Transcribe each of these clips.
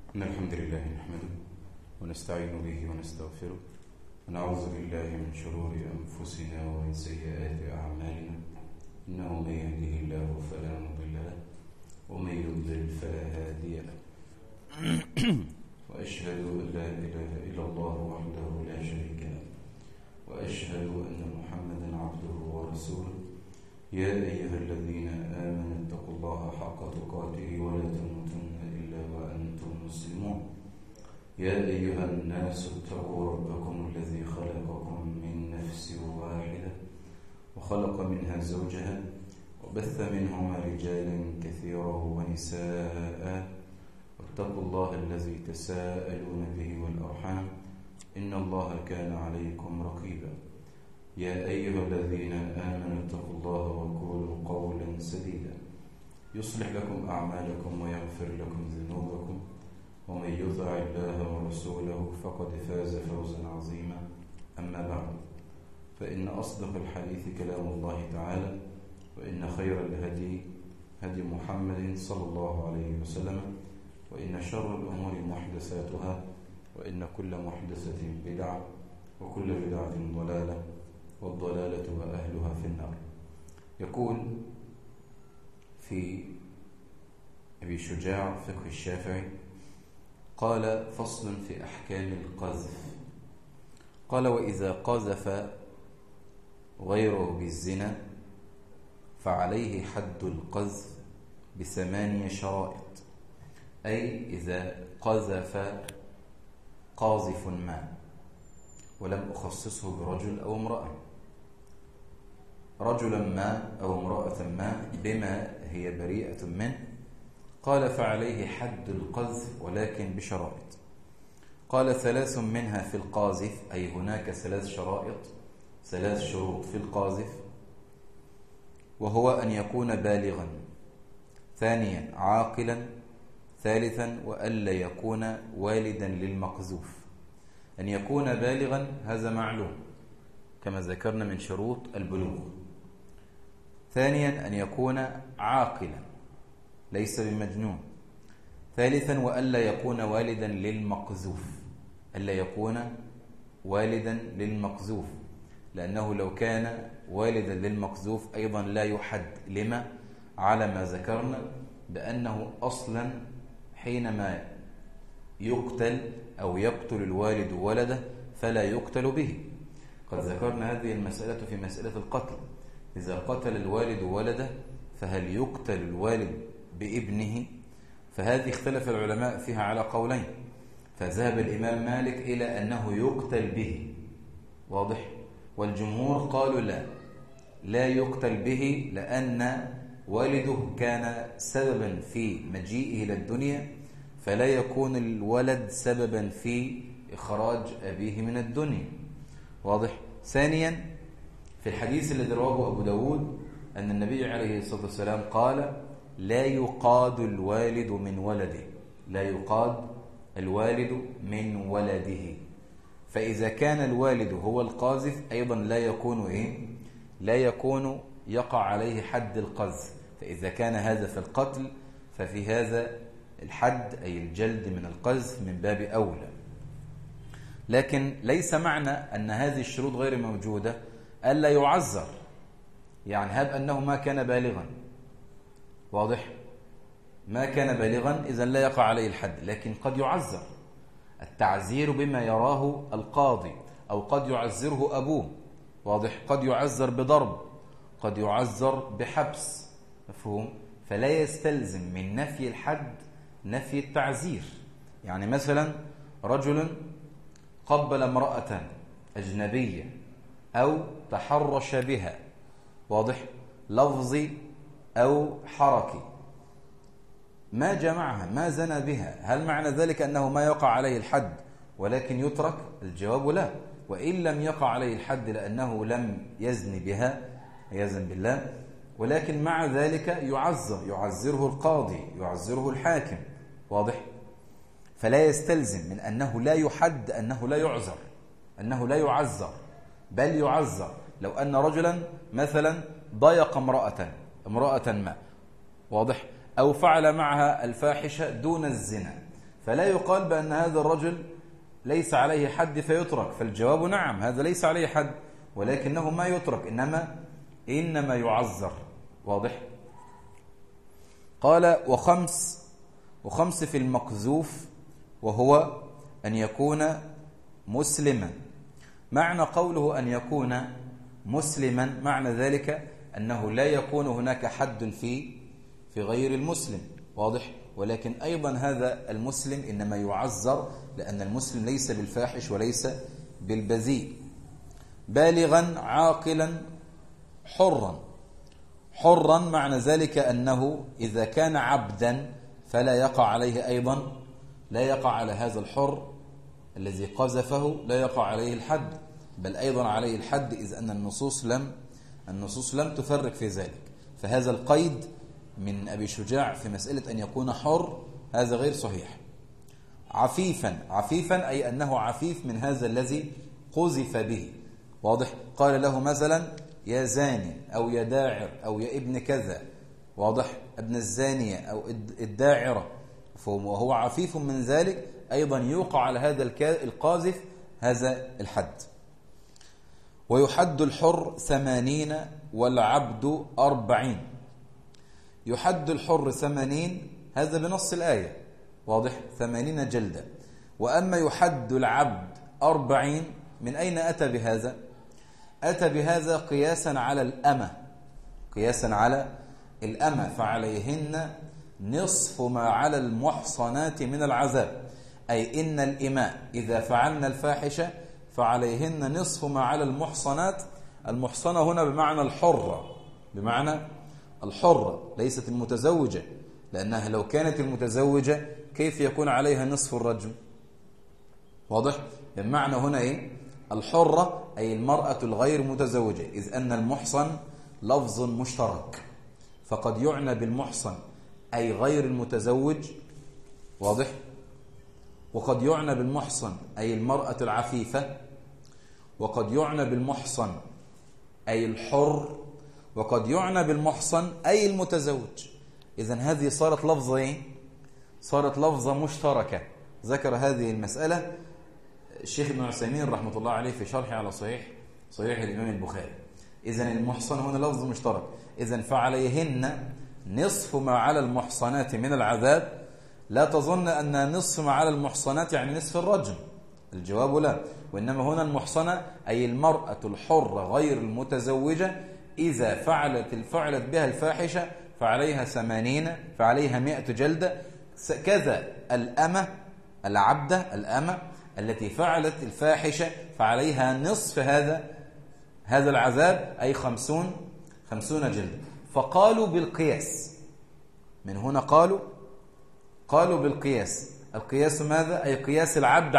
إن الحمد لله نحمده ونستعين به ونستغفره ونعوذ بالله من شرور أنفسنا ومن سيئات أعمالنا. إنه من يهده الله فلا مضل له ومن يضلل فلا هادي له. وأشهد أن لا إله إلا الله وحده لا شريك له وأشهد أن محمدا عبده ورسوله. يا أيها الذين آمنوا اتقوا الله حق تقاته ولا تموتن إلا وأنتم مسلمون. يا أيها الناس اتقوا ربكم الذي خلقكم من نفس واحدة وخلق منها زوجها وبث منهما رجالا كثيرا ونساء واتقوا الله الذي تساءلون به والأرحام إن الله كان عليكم رقيبا. يا أيها الذين آمنوا اتقوا الله وقولوا قولا سديدا يصلح لكم أعمالكم ويغفر لكم ذنوبكم ومن يطع الله ورسوله فقد فاز فوزا عظيما. أما بعد، فإن أصدق الحديث كلام الله تعالى، وإن خير الهدي هدي محمد صلى الله عليه وسلم، وإن شر الأمور محدثاتها، وإن كل محدثة بدعة، وكل بدعة ضلالة، والضلالة وأهلها في النار. يقول في أبي شجاع فقه الشافعي: قال: فصل في أحكام القذف. قال: وإذا قذف غيره بالزنا فعليه حد القذف ب8 شرائط. أي إذا قذف قاذف ما، ولم أخصصه برجل أو امرأة، رجلا ما أو امرأة ما بما هي بريئة منه، قال: فعليه حد القذف ولكن بشرائط. قال: 3 منها في القاذف، أي هناك 3 شرائط، 3 شروط في القاذف، وهو أن يكون بالغا، ثانيا عاقلا، ثالثا وألا يكون والدا للمقذوف. أن يكون بالغا هذا معلوم كما ذكرنا من شروط البلوغ. ثانيا أن يكون عاقلا ليس بمجنون. ثالثا وألا يكون والدا للمقذوف، ألا يكون والدا للمقذوف، لأنه لو كان والدا للمقذوف أيضا لا يحد. لما؟ على ما ذكرنا بأنه أصلا حينما يقتل أو يقتل الوالد ولده فلا يقتل به. قد ذكرنا هذه المسألة في مسألة القتل. إذا قتل الوالد ولده فهل يقتل الوالد بابنه؟ فهذه اختلف العلماء فيها على قولين. فذهب الإمام مالك إلى أنه يقتل به، واضح؟ والجمهور قالوا لا يقتل به، لأن والده كان سببا في مجيئه إلى الدنيا، فلا يكون الولد سببا في إخراج أبيه من الدنيا، واضح؟ ثانيا في الحديث الذي رواه أبو داود أن النبي عليه الصلاة والسلام قال: لا يقاد الوالد من ولده، لا يقاد الوالد من ولده. فإذا كان الوالد هو القاذف أيضا لا يكون يقع عليه حد القذف. فإذا كان هذا في القتل ففي هذا الحد أي الجلد من القذف من باب أولى. لكن ليس معنى أن هذه الشروط غير موجودة ألا يعذر. يعني هب أنه ما كان بالغا، واضح؟ ما كان بالغا إذن لا يقع عليه الحد، لكن قد يعذر. التعزير بما يراه القاضي، أو قد يعزره أبوه، واضح؟ قد يعزر بضرب، قد يعزر بحبس، مفهوم؟ فلا يستلزم من نفي الحد نفي التعزير. يعني مثلا رجل قبل امرأة أجنبية أو تحرش بها، واضح؟ لفظي أو حركي، ما جمعها، ما زنى بها، هل معنى ذلك أنه ما يقع عليه الحد ولكن يترك؟ الجواب لا. وإن لم يقع عليه الحد لأنه لم يزن بها عياذا بالله، ولكن مع ذلك يعزره القاضي، يعزره الحاكم، واضح؟ فلا يستلزم من أنه لا يحد أنه لا يعذر، أنه لا يعذر، بل يعذر. لو أن رجلا مثلا ضيق امرأة ما، واضح؟ أو فعل معها الفاحشة دون الزنا، فلا يقال بأن هذا الرجل ليس عليه حد فيترك، فالجواب نعم، هذا ليس عليه حد ولكنه ما يترك، إنما يعذر. واضح؟ قال وخمس في المقذوف، وهو أن يكون مسلما. معنى قوله أن يكون مسلما معنى ذلك أنه لا يكون هناك حد في غير المسلم. واضح؟ ولكن أيضا هذا المسلم إنما يعذر، لأن المسلم ليس بالفاحش وليس بالبذيء. بالغا عاقلا حرا معنى ذلك أنه إذا كان عبدا فلا يقع عليه أيضا، لا يقع على هذا الحر الذي قذفه، لا يقع عليه الحد، بل أيضا عليه الحد، إذ أن النصوص لم تفرق في ذلك. فهذا القيد من أبي شجاع في مسألة أن يكون حر هذا غير صحيح. عفيفا أي أنه عفيف من هذا الذي قذف به. واضح؟ قال له مثلا يا زاني أو يا داعر أو يا ابن كذا. واضح؟ ابن الزانية أو الداعرة، وهو عفيف من ذلك، أيضا يوقع على هذا القاذف هذا الحد. ويحد الحر 80 والعبد 40. يحد الحر 80 هذا بنص الآية. واضح؟ 80 جلدة. وأما يحد العبد 40 من أين أتى بهذا؟ أتى بهذا قياسا على الأمة، فعليهن نصف ما على المحصنات من العذاب، أي إن الإماء إذا فعلن الفاحشة فعليهن نصف ما على المحصنات. المحصنة هنا بمعنى الحرة ليست المتزوجة، لأنها لو كانت المتزوجة كيف يكون عليها نصف الرجم؟ واضح؟ المعنى هنا إيه؟ الحرة أي المرأة الغير متزوجة، إذ أن المحصن لفظ مشترك، فقد يعنى بالمحصن أي غير المتزوج. واضح؟ وقد يعنى بالمحصن أي المرأة العفيفة، وقد يعنى بالمحصن أي الحر، وقد يعنى بالمحصن أي المتزوج. إذن هذه صارت لفظة إيه؟ صارت لفظة مشتركة. ذكر هذه المسألة الشيخ ابن عثيمين رحمة الله عليه في شرحه على صحيح الإمام البخاري. إذن المحصن هنا لفظ مشترك. إذن فعليهن نصف ما على المحصنات من العذاب. لا تظن أن نصف ما على المحصنات يعني نصف الرجم، الجواب لا، وإنما هنا المحصنة أي المرأة الحرة غير المتزوجة إذا فعلت بها الفاحشة فعليها 80، فعليها 100 جلدة. كذا الأمة الأمة التي فعلت الفاحشة فعليها نصف هذا العذاب، أي 50 جلدة. فقالوا بالقياس، من هنا قالوا بالقياس. القياس ماذا؟ أي قياس العبد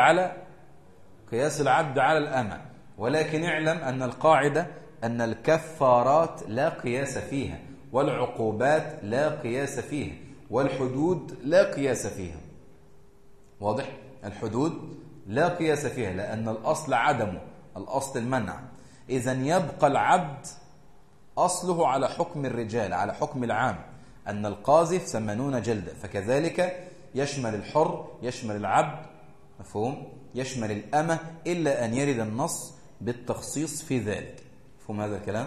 على الأمة. ولكن اعلم أن القاعدة أن الكفارات لا قياس فيها، والعقوبات لا قياس فيها، والحدود لا قياس فيها. واضح؟ الحدود لا قياس فيها، لأن الأصل عدمه، الأصل المنع. إذن يبقى العبد أصله على حكم الرجال، على حكم العام، أن القاذف 80 جلدة. فكذلك يشمل الحر، يشمل العبد، مفهوم؟ يشمل الأمة، إلا أن يرد النص بالتخصيص في ذلك. مفهوم هذا الكلام؟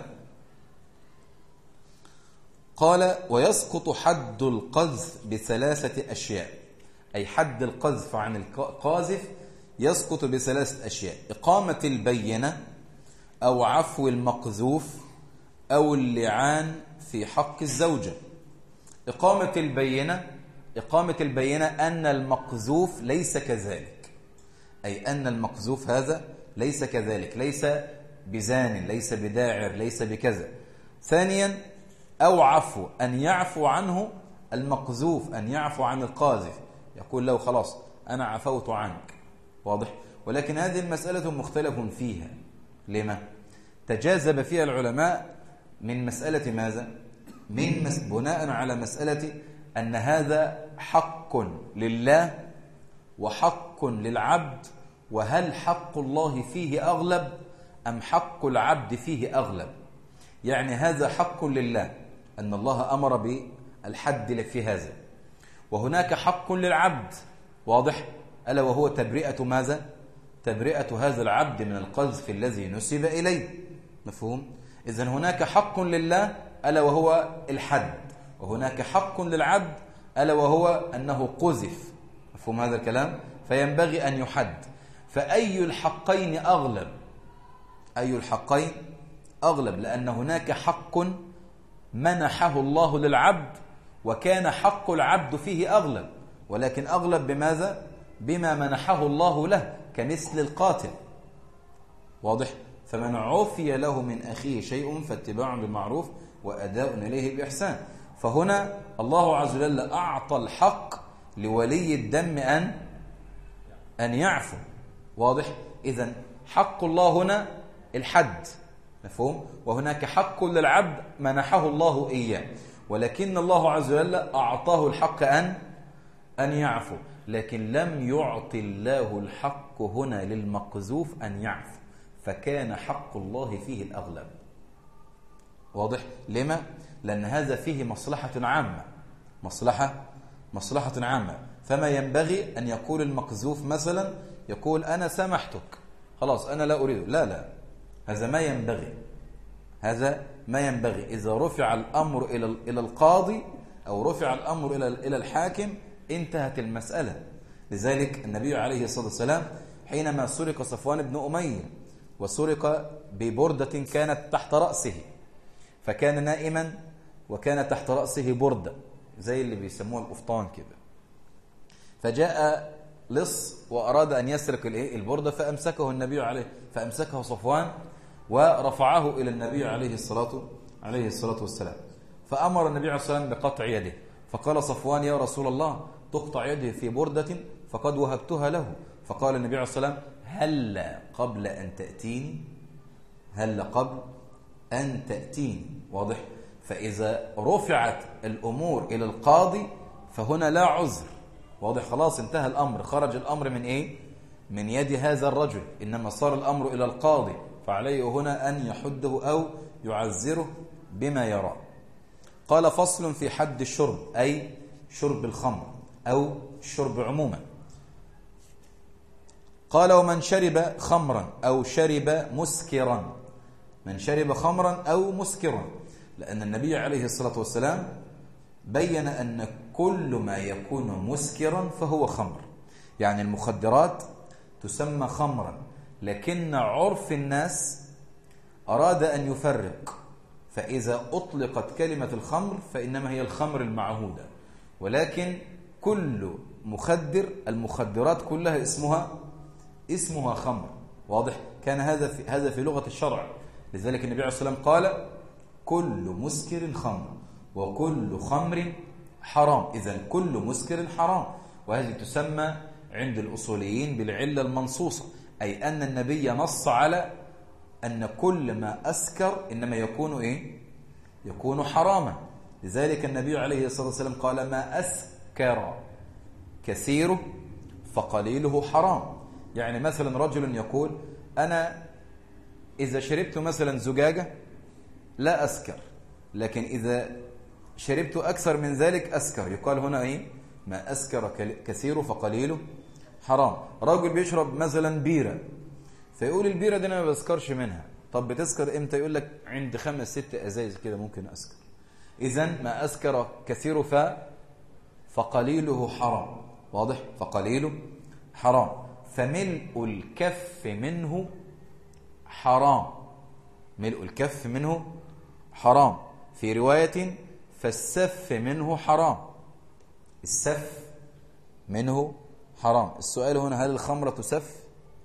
قال ويسقط حد القذف ب3 أشياء، أي حد القذف عن القاذف يسقط ب3 أشياء: إقامة البينة، أو عفو المقذوف، أو اللعان في حق الزوجة. إقامة البينة أن المقذوف ليس كذلك، أي أن المقذوف هذا ليس كذلك، ليس بزان، ليس بداعر، ليس بكذا. ثانيا أو عفو، أن يعفو عنه المقذوف، أن يعفو عن القاذف، يقول له خلاص أنا عفوت عنك. واضح؟ ولكن هذه المسألة مختلف فيها. لما؟ تجاذب فيها العلماء من مسألة ماذا؟ بناء على مسألة أن هذا حق لله وحق للعبد، وهل حق الله فيه أغلب أم حق العبد فيه أغلب؟ يعني هذا حق لله أن الله أمر بالحد في هذا، وهناك حق للعبد واضح؟ ألا وهو تبرئة ماذا؟ تبرئة هذا العبد من القذف الذي نسب إليه. مفهوم؟ إذن هناك حق لله ألا وهو الحد، وهناك حق للعبد ألا وهو أنه قذف. مفهوم هذا الكلام؟ فينبغي أن يحد. فأي الحقين أغلب؟ أي الحقين أغلب؟ لأن هناك حق منحه الله للعبد وكان حق العبد فيه أغلب، ولكن أغلب بماذا؟ بما منحه الله له، كمثل القاتل. واضح؟ فمن عفي له من أخيه شيء فاتباع بالمعروف وأداء إليه بإحسان. فهنا الله عز وجل أعطى الحق لولي الدم أن يعفو. واضح؟ إذن حق الله هنا الحد. مفهوم؟ وهناك حق للعبد منحه الله إياه، ولكن الله عز وجل أعطاه الحق أن يعفو، لكن لم يعطي الله الحق هنا للمقذوف أن يعفو، فكان حق الله فيه الأغلب. واضح؟ لما؟ لأن هذا فيه مصلحة عامة، مصلحة عامة. فما ينبغي أن يقول المقذوف مثلا، يقول أنا سامحتك خلاص أنا لا أريد، لا، هذا ما ينبغي. إذا رفع الأمر إلى القاضي أو رفع الأمر إلى الحاكم انتهت المسألة. لذلك النبي عليه الصلاة والسلام حينما سرق صفوان بن أمية وسرق ببردة كانت تحت رأسه، فكان نائما وكان تحت رأسه بردة زي اللي بيسموها القفطان كده، فجاء لص وأراد أن يسرق البردة فأمسكه صفوان ورفعه إلى النبي عليه الصلاة والسلام، فأمر النبي عليه الصلاة والسلام بقطع يده، فقال صفوان يا رسول الله تقطع يده في بردة فقد وهبتها له، فقال النبي عليه الصلاة والسلام هل قبل أن تأتيني. واضح؟ فإذا رفعت الأمور إلى القاضي فهنا لا عذر. واضح؟ خلاص انتهى الأمر، خرج الأمر من يد هذا الرجل، إنما صار الأمر إلى القاضي، فعليه هنا أن يحده أو يعذره بما يرى. قال فصل في حد الشرب، أي شرب الخمر أو الشرب عموما. قال ومن شرب خمرا أو شرب مسكرا، من شرب خمرا أو مسكرا، لأن النبي عليه الصلاة والسلام بين أن كل ما يكون مسكرا فهو خمر، يعني المخدرات تسمى خمرا، لكن عرف الناس أراد أن يفرق، فإذا أطلقت كلمة الخمر فإنما هي الخمر المعهودة، ولكن كل المخدرات كلها اسمها خمر. واضح؟ كان هذا في لغة الشرع. لذلك النبي عليه الصلاة والسلام قال كل مسكر خمر وكل خمر حرام. إذن كل مسكر حرام، وهذه تسمى عند الأصوليين بالعلة المنصوصة، أي أن النبي نص على أن كل ما أسكر إنما يكون حراما. لذلك النبي عليه الصلاة والسلام قال ما أسكر كثيره فقليله حرام. يعني مثلا رجل يقول أنا إذا شربت مثلا زجاجة لا أسكر، لكن إذا شربت أكثر من ذلك أسكر، يقال هنا ما أسكر كثيره فقليله حرام. رجل بيشرب مثلا بيرة، فيقول البيرة دي أنا ما بسكرش منها. طب بتسكر إمتى؟ يقول لك عند 5-6 أزايز كده ممكن أسكر. إذن ما أسكر كثيره فقليله حرام. واضح؟ فقليله حرام. فملء الكف منه حرام، ملء الكف منه حرام. في رواية فالسف منه حرام، السف منه حرام. السؤال هنا هل الخمر تسف؟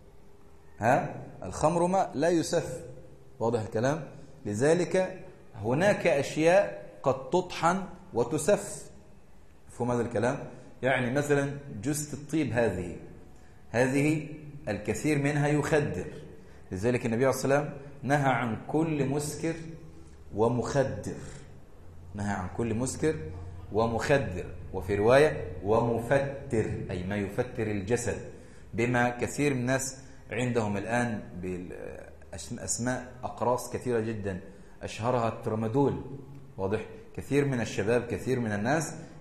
الخمر ما لا يسف. واضح الكلام؟ لذلك هناك أشياء قد تطحن وتسف. فهم هذا الكلام؟ يعني مثلا جثة الطيب هذه الكثير منها يخدر. لذلك النبي عليه الصلاة والسلام نهى عن كل مسكر ومخدر، نهى عن كل مسكر ومخدر، وفي رواية ومفتر، أي ما يفتر الجسد، بما كثير من الناس عندهم الآن بأسماء أقراص كثيرة جدا، أشهرها الترامادول. واضح؟ كثير من الشباب كثير من الناس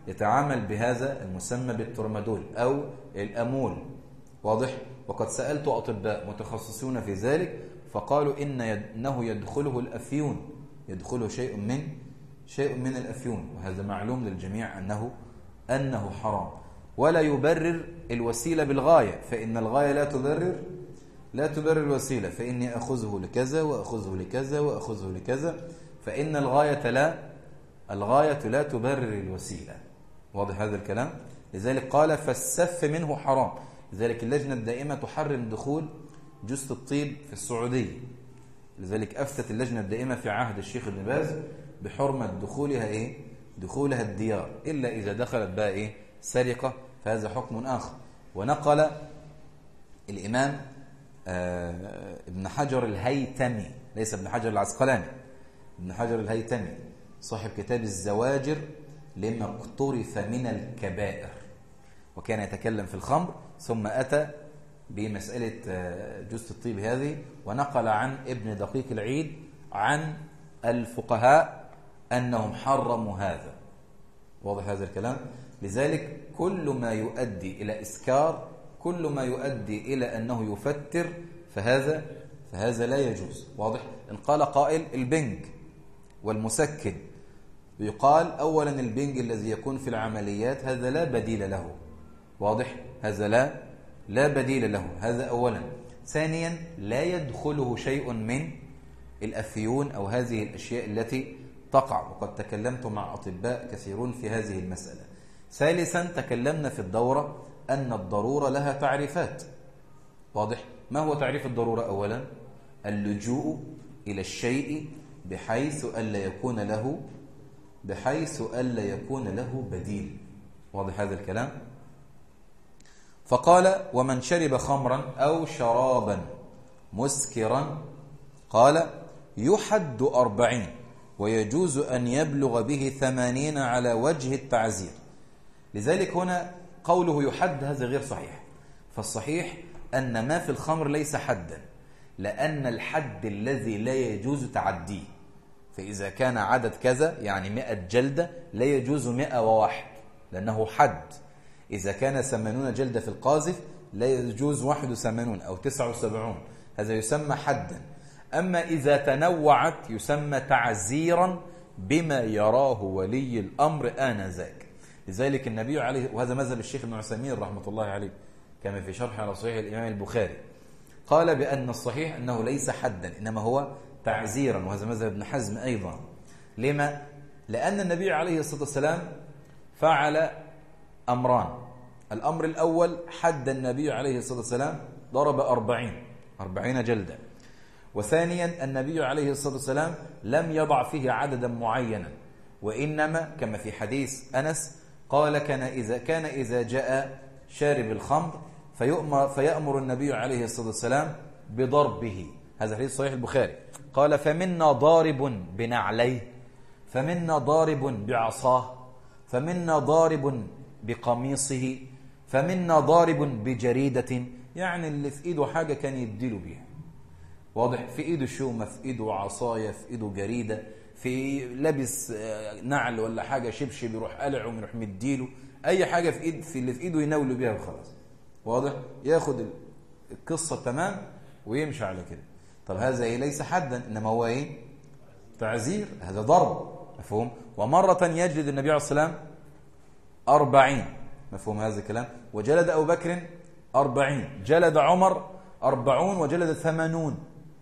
يتعامل بهذا المسمى بالترمادول أو الأمول. واضح؟ وقد سألت أطباء متخصصون في ذلك فقالوا إنه يدخله الأفيون، يدخله شيء من الأفيون، وهذا معلوم للجميع أنه حرام، ولا يبرر الوسيلة بالغاية، فإن الغاية لا تبرر الوسيلة، فإني أخذه لكذا وأخذه لكذا وأخذه لكذا، فإن الغاية لا تبرر الوسيلة. واضح هذا الكلام؟ لذلك قال فالسف منه حرام. لذلك اللجنة الدائمة تحرم دخول جثة الطيب في السعودية، لذلك أفتت اللجنة الدائمة في عهد الشيخ ابن باز بحرمة دخولها الديار، إلا إذا دخلت بقى سرقة، فهذا حكم آخر. ونقل الإمام ابن حجر الهيتمي، ليس ابن حجر العسقلاني، ابن حجر الهيتمي صاحب كتاب الزواجر لما اقترف من الكبائر، وكان يتكلم في الخمر، ثم أتى بمسألة جثة الطيب هذه، ونقل عن ابن دقيق العيد عن الفقهاء أنهم حرموا هذا. واضح هذا الكلام؟ لذلك كل ما يؤدي إلى إسكار، كل ما يؤدي إلى أنه يفتر، فهذا لا يجوز. واضح؟ إن قال قائل البنج والمسكن، يقال أولا البنج الذي يكون في العمليات هذا لا بديل له. واضح؟ هذا لا بديل له، هذا أولا. ثانيا لا يدخله شيء من الأفيون أو هذه الأشياء التي تقع، وقد تكلمت مع أطباء كثيرون في هذه المسألة. ثالثا تكلمنا في الدورة أن الضرورة لها تعريفات. واضح؟ ما هو تعريف الضرورة؟ أولا اللجوء إلى الشيء بحيث ألا يكون له بديل. واضح هذا الكلام؟ فقال ومن شرب خمرا أو شرابا مسكرا قال يحد 40 ويجوز أن يبلغ به 80 على وجه التعزير. لذلك هنا قوله يحد هذا غير صحيح، فالصحيح أن ما في الخمر ليس حدا، لأن الحد الذي لا يجوز تعديه، فإذا كان عدد كذا يعني 100 جلدة لا يجوز 101 لأنه حد. إذا كان 80 جلدة في القاذف لا يجوز 81 أو 79، هذا يسمى حدا. أما إذا تنوعت يسمى تعزيرا بما يراه ولي الأمر آنذاك. لذلك النبي عليه، وهذا مذهب الشيخ ابن عثيمين رحمة الله عليه كما في شرح على صحيح الإمام البخاري، قال بأن الصحيح أنه ليس حدا إنما هو تعزيرا، وهذا مذهب ابن حزم أيضا. لما؟ لأن النبي عليه الصلاة والسلام فعل أمران. الأمر الأول حد النبي عليه الصلاة والسلام ضرب 40 جلدة. وثانيا النبي عليه الصلاة والسلام لم يضع فيه عددا معينا، وإنما كما في حديث أنس قال كان إذا جاء شارب الخمر فيأمر النبي عليه الصلاة والسلام بضربه. هذا حديث صحيح البخاري. قال فمنا ضارب بنعليه، فمنا ضارب بعصاه، فمنا ضارب بقميصه، فمنا ضارب بجريدة، يعني اللي في ايده حاجة كان يديله بيها. واضح؟ في ايده شومة، في ايده عصاية، في ايده جريدة، في لابس نعل ولا حاجة شبشب يروح قلعه ويروح مديله، اي حاجة في اللي في ايده يناوله بيها وخلاص. واضح؟ ياخد القصة تمام ويمشي على كده. طب هذا ليس حدا انما هو تعزير، هذا ضرب. مفهوم؟ ومرة يجلد النبي عليه الصلاة والسلام 40. مفهوم هذا الكلام؟ وجلد أبو بكر 40، جلد عمر 40، وجلد 80.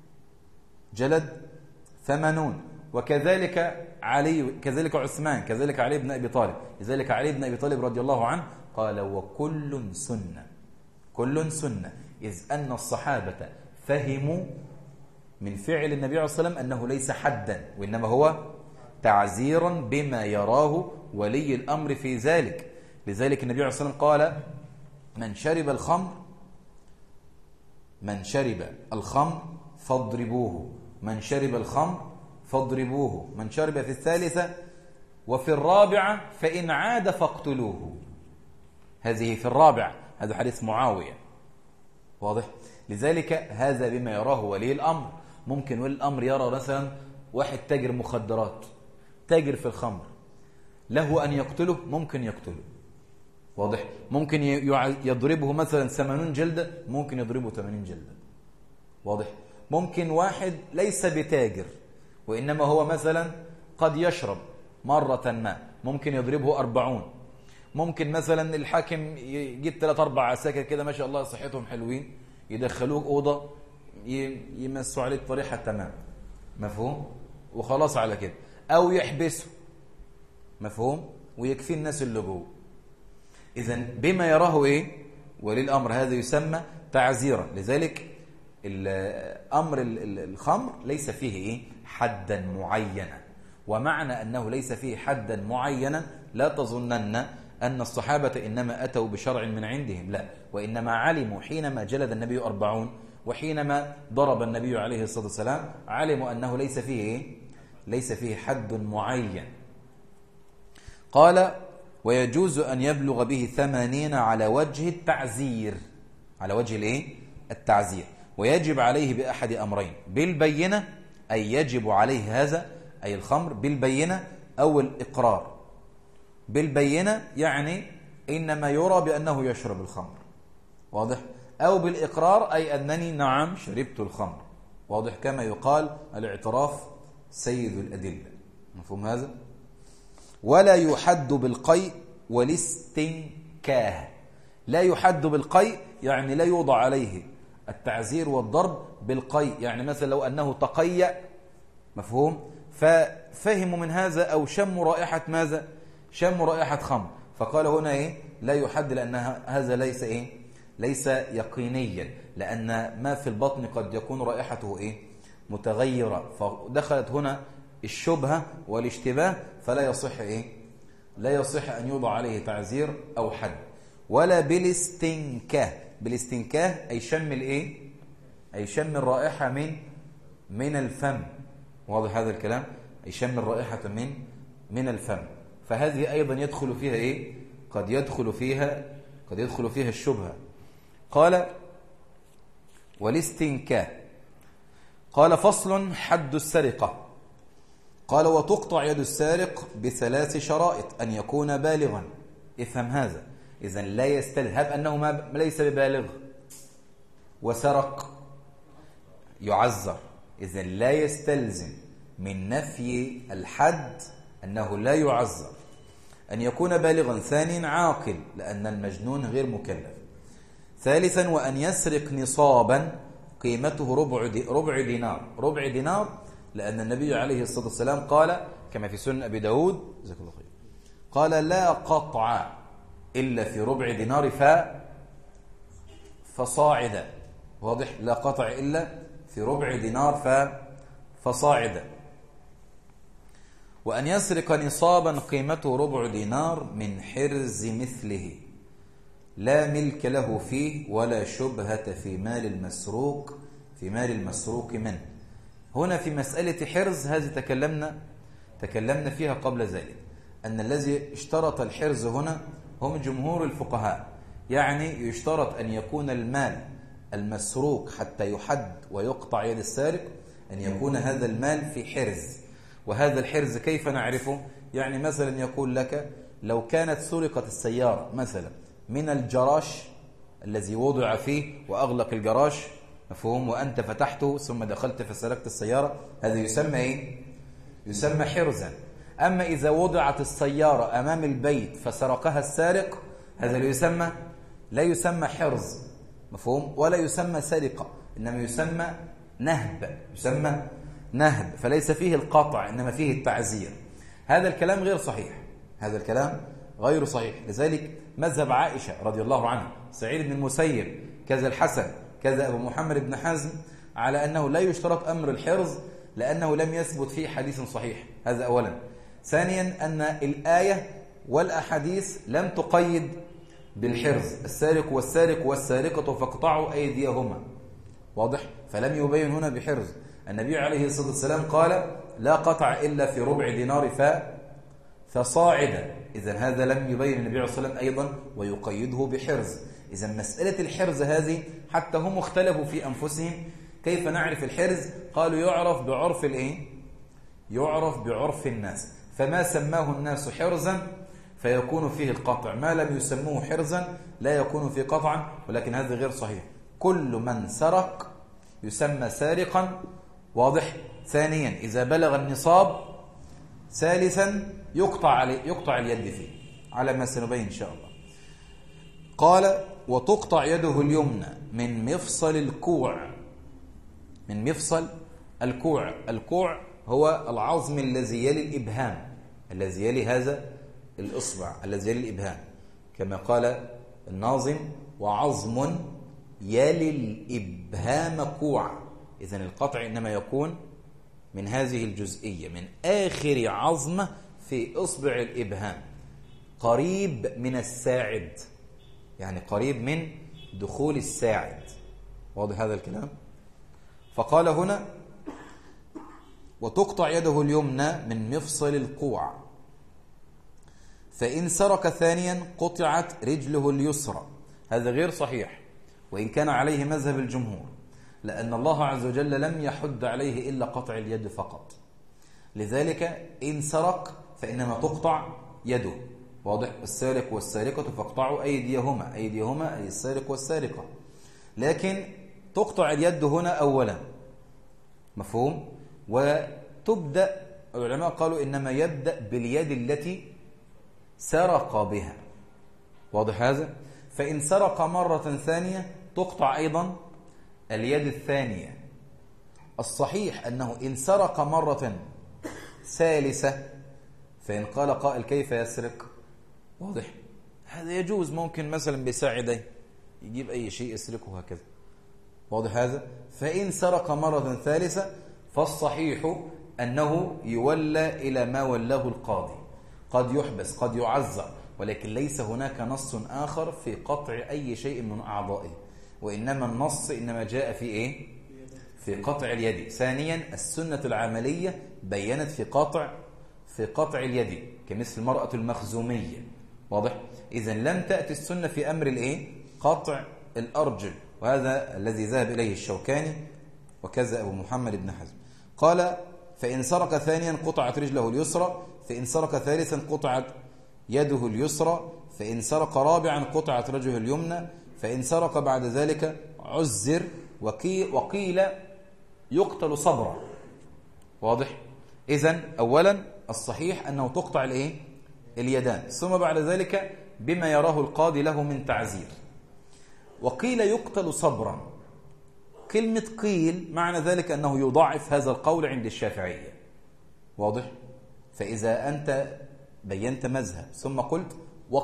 جلد 80. وكذلك علي، كذلك عثمان، كذلك علي بن أبي طالب. لذلك علي بن أبي طالب رضي الله عنه قال وكل سنة، كل سنة، إذ أن الصحابة فهموا من فعل النبي عليه الصلاة والسلام أنه ليس حدا، وإنما هو تعزيرا بما يراه ولي الأمر في ذلك. لذلك النبي عليه الصلاة والسلام قال من شرب الخمر فاضربوه، من شرب الخمر فاضربوه، من شرب في الثالثة وفي الرابعة فإن عاد فاقتلوه. هذه في الرابعة، هذا حديث معاوية. واضح؟ لذلك هذا بما يراه ولي الأمر. ممكن ولي الأمر يرى مثلا واحد تاجر مخدرات، تاجر في الخمر، له أن يقتله، ممكن يقتله. واضح؟ ممكن يضربه مثلا 80 جلدة، ممكن يضربه 80 جلدة. واضح؟ ممكن واحد ليس بتاجر وإنما هو مثلا قد يشرب مرة ما، ممكن يضربه 40. ممكن مثلا الحاكم يجيب 3-4 عساكر كده ما شاء الله صحتهم حلوين، يدخلوه أوضة يمسوا عليه الطريحة تمام، مفهوم؟ وخلاص على كده. أو يحبسه، مفهوم؟ ويكفي الناس اللي جوه. إذن بما يراه إيه ولي الأمر هذا يسمى تعزيرا. لذلك أمر الخمر ليس فيه إيه حدا معينا. ومعنى أنه ليس فيه حدا معينا لا تظنن أن الصحابة إنما أتوا بشرع من عندهم، لا، وإنما علموا حينما جلد النبي 40 وحينما ضرب النبي عليه الصلاة والسلام علموا أنه ليس فيه إيه؟ ليس فيه حد معين. قال ويجوز أن يبلغ به 80 على وجه التعزير، على وجه الإيه؟ التعزير. ويجب عليه بأحد أمرين: بالبينة، أي يجب عليه هذا أي الخمر بالبينة، أو الإقرار. بالبينة يعني إنما يرى بأنه يشرب الخمر، واضح؟ أو بالإقرار أي أنني نعم شربت الخمر، واضح؟ كما يقال الاعتراف سيد الأدلة، مفهوم هذا؟ ولا يحد بالقيء والاستنكاه. لا يحد بالقيء يعني لا يوضع عليه التعزير والضرب بالقيء، يعني مثلا لو أنه تقيأ، مفهوم؟ ففهموا من هذا أو شموا رائحة ماذا؟ شموا رائحة خمر، فقال هنا إيه؟ لا يحد، لأن هذا ليس إيه؟ ليس يقينيا، لأن ما في البطن قد يكون رائحته إيه؟ متغيرة، فدخلت هنا الشبهة والاشتباه، فلا يصح إيه؟ لا يصح أن يوضع عليه تعزير أو حد. ولا بالاستنكاه. بالاستنكاه أي شم الإيه؟ أي شم الرائحة من الفم، واضح هذا الكلام؟ أي شم الرائحة من الفم، فهذه أيضا يدخل فيها إيه؟ قد يدخل فيها الشبهة. قال والاستنكاه. قال فصل حد السرقة. قال وتقطع يد السارق ب3 شرائط: أن يكون بالغا. افهم هذا، إذن لا يستلهب أنه ليس ببالغ وسرق يعذر، إذن لا يستلزم من نفي الحد أنه لا يعذر. أن يكون بالغا. ثانيا عاقل، لأن المجنون غير مكلف. ثالثا وأن يسرق نصابا قيمته ربع دينار. ربع دينار لأن النبي عليه الصلاة والسلام قال كما في سنن أبي داود جزاك الله خير، قال لا قطع إلا في ربع دينار فصاعدا. واضح؟ لا قطع إلا في ربع دينار فصاعدا. وأن يسرق نصابا قيمته ربع دينار من حرز مثله لا ملك له فيه ولا شبهة في مال المسروق منه. هنا في مسألة حرز هذه تكلمنا فيها قبل ذلك، أن الذي اشترط الحرز هنا هم جمهور الفقهاء، يعني يشترط أن يكون المال المسروق حتى يحد ويقطع يد السارق أن يكون هذا المال في حرز. وهذا الحرز كيف نعرفه؟ يعني مثلا يقول لك لو كانت سرقت السيارة مثلا من الجراش الذي وضع فيه وأغلق الجراش، مفهوم، وأنت فتحته ثم دخلت فسرقت السيارة، هذا يسمى إيه؟ يسمى حرزا. أما إذا وضعت السيارة أمام البيت فسرقها السارق، هذا لا يسمى حرز، مفهوم، ولا يسمى سرقة، إنما يسمى نهب، فليس فيه القطع إنما فيه التعزير. هذا الكلام غير صحيح. لذلك مذهب عائشة رضي الله عنها، سعيد بن المسيب، كذا الحسن، كذا أبو محمد بن حزم، على أنه لا يشترط أمر الحرز لأنه لم يثبت فيه حديث صحيح. هذا أولا. ثانيا أن الآية والأحاديث لم تقيد بالحرز: السارق والسارقة فاقطعوا أيديهما، واضح؟ فلم يبين هنا بحرز. النبي عليه الصلاة والسلام قال لا قطع إلا في ربع دينار فصاعدا، إذن هذا لم يبين النبي عليه الصلاة والسلام أيضا ويقيده بحرز. إذن مسألة الحرز هذه حتى هم اختلفوا في أنفسهم كيف نعرف الحرز، قالوا يعرف بعرف الناس، فما سماه الناس حرزا فيكون فيه القطع، ما لم يسموه حرزا لا يكون فيه قطعا، ولكن هذا غير صحيح. كل من سرق يسمى سارقا، واضح. ثانيا إذا بلغ النصاب. ثالثا يقطع اليد فيه على ما سنبين إن شاء الله. قال وتقطع يده اليمنى من مفصل الكوع. من مفصل الكوع. الكوع هو العظم الذي يلي الإبهام، الذي يلي هذا الإصبع الذي يلي الإبهام، كما قال الناظم وعظم يلي الإبهام كوع. إذن القطع إنما يكون من هذه الجزئية، من آخر عظمة في إصبع الإبهام، قريب من الساعد، يعني قريب من دخول الساعد. واضح هذا الكلام؟ فقال هنا وتقطع يده اليمنى من مفصل الكوع، فإن سرق ثانيا قطعت رجله اليسرى. هذا غير صحيح، وإن كان عليه مذهب الجمهور، لأن الله عز وجل لم يحد عليه إلا قطع اليد فقط. لذلك إن سرق فإنما تقطع يده. واضح؟ السارق والسارقة فاقطعوا أيديهما. أيديهما أي السارق والسارقة. لكن تقطع اليد هنا أولا، مفهوم؟ وتبدأ العلماء قالوا إنما يبدأ باليد التي سرق بها. واضح هذا؟ فإن سرق مرة ثانية تقطع أيضا اليد الثانية. الصحيح أنه إن سرق مرة ثالثة، فإن قال قائل كيف يسرق؟ واضح؟ هذا يجوز، ممكن مثلا بساعدين يجيب أي شيء يسرقه هكذا. واضح هذا؟ فإن سرق مرة ثالثة فالصحيح أنه يولى إلى ما ولاه القاضي، قد يحبس قد يعزر، ولكن ليس هناك نص آخر في قطع أي شيء من أعضائه، وإنما النص إنما جاء في إيه؟ في قطع اليد. ثانيا السنة العملية بيّنت في قطع اليد، كمثل المرأة المخزومية. واضح؟ إذن لم تأتي السنة في أمر الإيه؟ قطع الأرجل، وهذا الذي ذهب إليه الشوكاني وكذا أبو محمد بن حزم. قال فإن سرق ثانيا قطعت رجله اليسرى، فإن سرق ثالثا قطعت يده اليسرى، فإن سرق رابعا قطعت رجله اليمنى، فإن سرق بعد ذلك عزر، وقيل يقتل صبرا. واضح؟ إذن أولا الصحيح أنه تقطع الإيه؟ اليدان، ثم بعد ذلك بما يراه القاضي له من تعزير. وقيل يقتل صبرا. كلمة قيل معنى ذلك أنه يضاعف هذا القول عند الشافعية. واضح؟ فإذا أنت بينت مذهب ثم قلت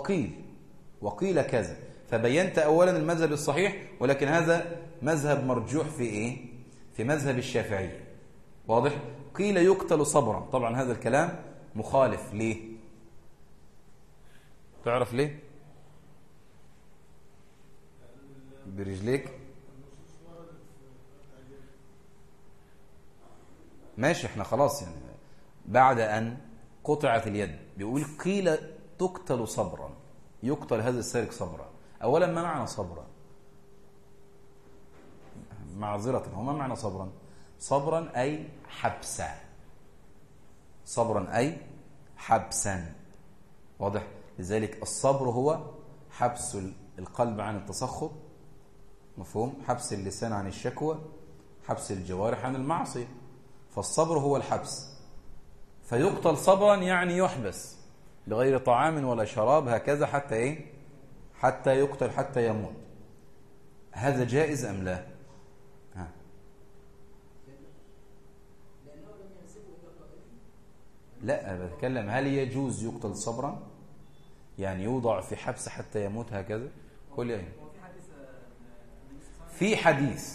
وقيل كذا، فبينت أولا المذهب الصحيح، ولكن هذا مذهب مرجوح في إيه؟ في مذهب الشافعية. واضح؟ قيل يقتل صبرا. طبعا هذا الكلام مخالف. ليه؟ تعرف ليه؟ برجليك ماشي، احنا خلاص يعني بعد أن قطعت اليد بيقول قيل تقتل صبرا، يقتل هذا السارق صبرا. أولا ما معنى صبرا؟ معذرة، هو ما معنى صبرا؟ صبرا أي حبسا، صبرا أي حبسا. واضح؟ لذلك الصبر هو حبس القلب عن التسخط، مفهوم؟ حبس اللسان عن الشكوى، حبس الجوارح عن المعصية. فالصبر هو الحبس، فيقتل صبرا يعني يحبس بغير طعام ولا شراب هكذا حتى إيه؟ حتى يقتل، حتى يموت. هذا جائز أم لا؟ لا، بتكلم هل يجوز يقتل صبرا؟ يعني يوضع في حبس حتى يموت هكذا؟ قل لي في حديث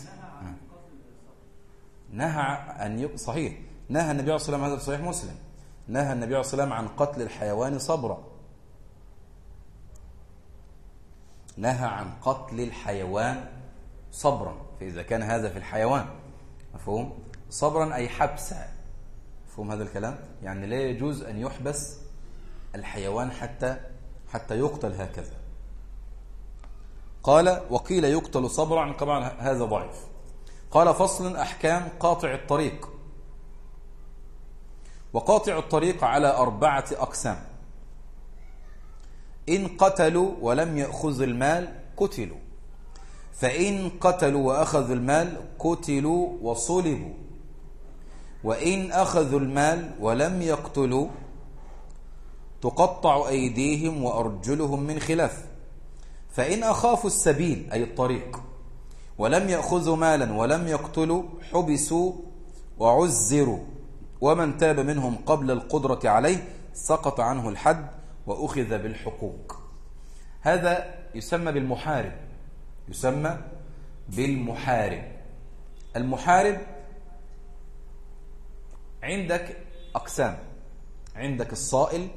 نهى أن صحيح، نهى النبي عليه الصلاة والسلام، هذا في صحيح مسلم، نهى النبي عليه الصلاة والسلام عن قتل الحيوان صبرا، نهى عن قتل الحيوان صبرا. فإذا كان هذا في الحيوان، مفهوم؟ صبرا أي حبسا، مفهوم هذا الكلام؟ يعني لا يجوز أن يحبس الحيوان حتى يقتل هكذا. قال وقيل يقتل صبرا، طبعا هذا ضعيف. قال فصل أحكام قاطع الطريق. وقاطع الطريق على 4 أقسام: إن قتلوا ولم يأخذوا المال قتلوا، فإن قتلوا وأخذوا المال قتلوا وصلبوا، وإن أخذوا المال ولم يقتلوا تقطع أيديهم وأرجلهم من خلاف، فإن أخافوا السبيل أي الطريق ولم يأخذوا مالا ولم يقتلوا حبسوا وعزروا، ومن تاب منهم قبل القدرة عليه سقط عنه الحد وأخذ بالحقوق. هذا يسمى بالمحارب، يسمى بالمحارب. المحارب عندك أقسام: عندك الصائل،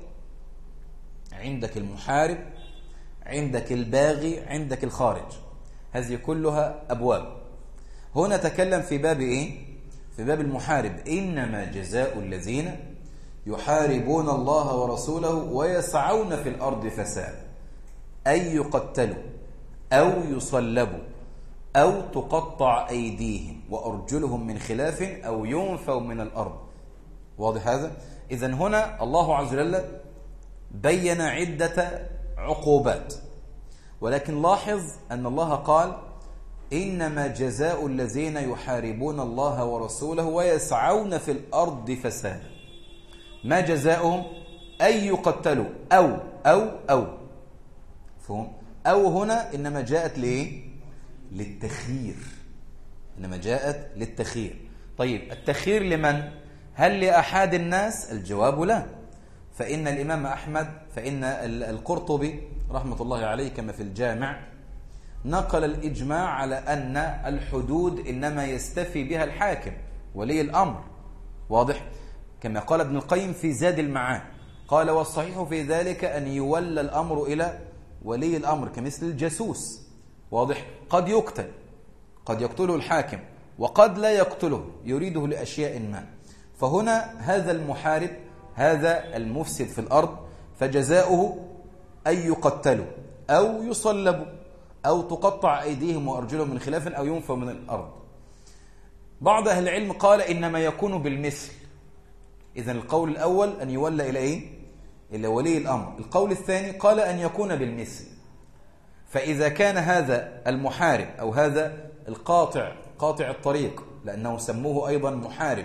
عندك المحارب، عندك الباغي، عندك الخارج. هذه كلها أبواب. هنا تكلم في باب إيه؟ في باب المحارب: إنما جزاء الذين يحاربون الله ورسوله ويسعون في الأرض فسادا أن يقتلوا أو يصلبوا أو تقطع أيديهم وأرجلهم من خلاف أو ينفوا من الأرض. واضح هذا؟ إذن هنا الله عز وجل بين عدة عقوبات، ولكن لاحظ أن الله قال: إنما جزاء الذين يحاربون الله ورسوله ويسعون في الأرض فسادا. ما جزاؤهم؟ أن يقتلوا أو فهم؟ أو هنا إنما جاءت ليه؟ للتخيير، إنما جاءت للتخيير. طيب التخيير لمن؟ هل لأحد الناس؟ الجواب لا. فإن الإمام أحمد، فإن القرطبي رحمة الله عليه كما في الجامع نقل الإجماع على أن الحدود إنما يستفي بها الحاكم ولي الأمر. واضح؟ كما قال ابن القيم في زاد المعاد، قال: والصحيح في ذلك أن يولى الأمر إلى ولي الأمر كمثل الجاسوس. واضح؟ قد يقتله الحاكم وقد لا يقتله، يريده لأشياء ما. فهنا هذا المحارب، هذا المفسد في الأرض، فجزاؤه أن يقتلوا أو يصلبوا أو تقطع أيديهم وأرجلهم من خلاف أو ينفوا من الأرض. بعض أهل العلم قال إنما يكون بالمثل. إذن القول الأول أن يولى إلى إيه؟ إلى ولي الأمر. القول الثاني قال أن يكون بالمثل. فإذا كان هذا المحارب أو هذا القاطع، قاطع الطريق، لأنه سموه أيضا محارب،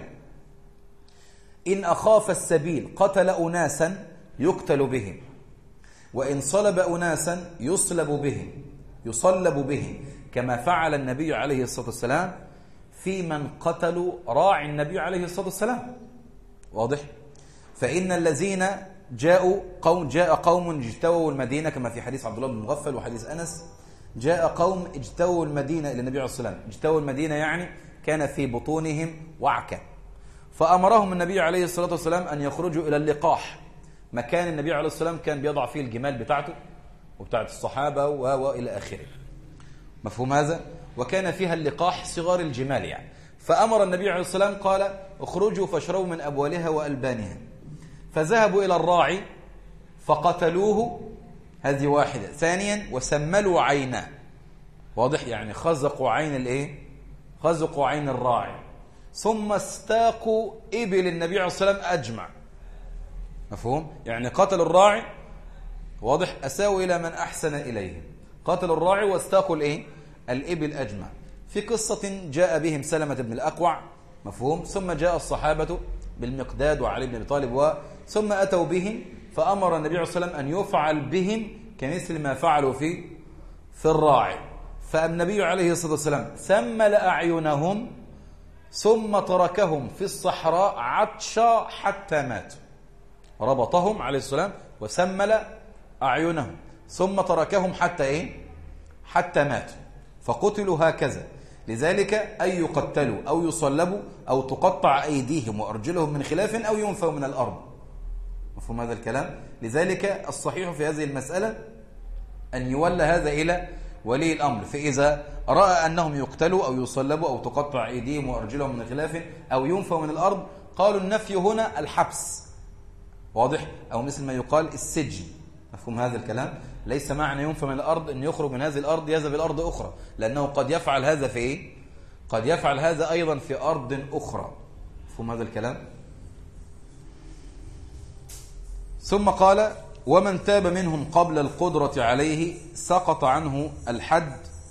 إن أخاف السبيل قتل أناسا يقتل بهم، وإن صلب أناسا يصلب بهم، كما فعل النبي عليه الصلاة والسلام في من قتلوا راعي النبي عليه الصلاة والسلام. واضح؟ فإن الذين جاء قوم اجتووا المدينة، كما في حديث عبد الله بن مغفل وحديث أنس، جاء قوم اجتووا المدينة إلى النبي عليه الصلاة والسلام. اجتووا المدينة يعني كان في بطونهم وعكة، فأمرهم النبي عليه الصلاة والسلام أن يخرجوا إلى اللقاح، مكان النبي عليه الصلاة والسلام كان بيضع فيه الجمال بتاعته وبتاعت الصحابة وإلى آخره. مفهوم هذا؟ وكان فيها اللقاح صغار الجمال يعني. فأمر النبي عليه الصلاة والسلام قال: اخرجوا فاشربوا من أبوالها وألبانها. فذهبوا إلى الراعي فقتلوه، هذه واحدة. ثانيا وسملوا عينه. واضح؟ يعني خزقوا عين الايه؟ خزقوا عين الراعي. ثم استاقوا إبل النبي عليه الصلاة والسلام أجمع. مفهوم؟ يعني قتلوا الراعي. واضح؟ أساءوا إلى من أحسن إليهم. قتلوا الراعي واستاقوا الايه؟ الإبل أجمع. في قصة جاء بهم سلمة بن الأكوع. مفهوم؟ ثم جاء الصحابة بالمقداد وعلي بن أبي طالب ثم أتوا بهم، فأمر النبي عليه الصلاة والسلام أن يفعل بهم كمثل ما فعلوا في الراعي. فالنبي عليه الصلاة والسلام سمل أعينهم ثم تركهم في الصحراء عطشا حتى ماتوا. ربطهم عليه السلام وسمل أعينهم ثم تركهم حتى ماتوا، فقتلوا هكذا. لذلك أن يقتلوا أو يصلبوا أو تقطع أيديهم وأرجلهم من خلاف أو ينفوا من الأرض. مفهوم هذا الكلام؟ لذلك الصحيح في هذه المسألة أن يولى هذا إلى ولي الأمر. فإذا رأى أنهم يقتلوا أو يصلبوا أو تقطع أيديهم وأرجلهم من خلاف أو ينفوا من الأرض، قالوا النفي هنا الحبس. واضح؟ أو مثل ما يقال السجن. مفهوم هذا الكلام؟ ليس معنى ينفى من الأرض أن يخرج من هذه الأرض يذهب إلى أرض أخرى، لأنه قد يفعل هذا في إيه؟ قد يفعل هذا أيضا في أرض أخرى. مفهوم هذا الكلام؟ ثم قال ومن تاب منهم قبل القدرة عليه سقط عنه الحد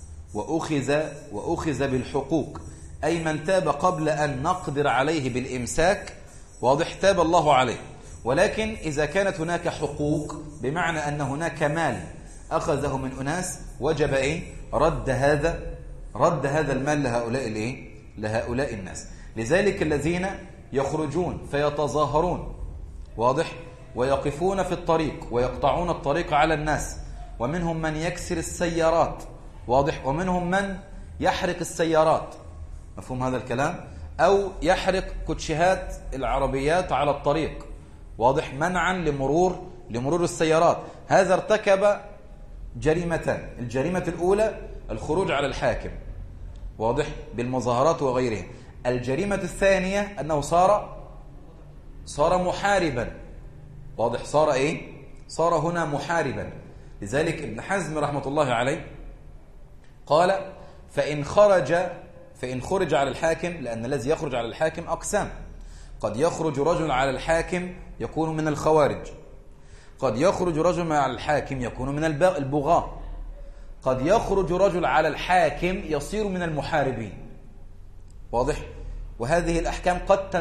وأخذ بالحقوق، أي من تاب قبل أن نقدر عليه بالإمساك، واضح، تاب الله عليه. ولكن إذا كانت هناك حقوق بمعنى أن هناك مال أخذه من أناس وجب رد هذا المال لهؤلاء الناس. لذلك الذين يخرجون فيتظاهرون، واضح، ويقفون في الطريق ويقطعون الطريق على الناس، ومنهم من يكسر السيارات، واضح، ومنهم من يحرق السيارات، مفهوم هذا الكلام، أو يحرق كوتشيهات العربيات على الطريق، واضح، منعا لمرور السيارات. هذا ارتكب جريمتان. الجريمة الأولى الخروج على الحاكم، واضح، بالمظاهرات وغيرها. الجريمة الثانية أنه صار محاربا، واضح، صار هنا محاربا. لذلك ابن حزم رحمة الله عليه قال فإن خرج على الحاكم، لأن الذي يخرج على الحاكم أقسام. قد يخرج رجل على الحاكم يكون من الخوارج، قد يخرج رجل على الحاكم يكون من البغاة، قد يخرج رجل على الحاكم يصير من المحاربين، واضح. وهذه الأحكام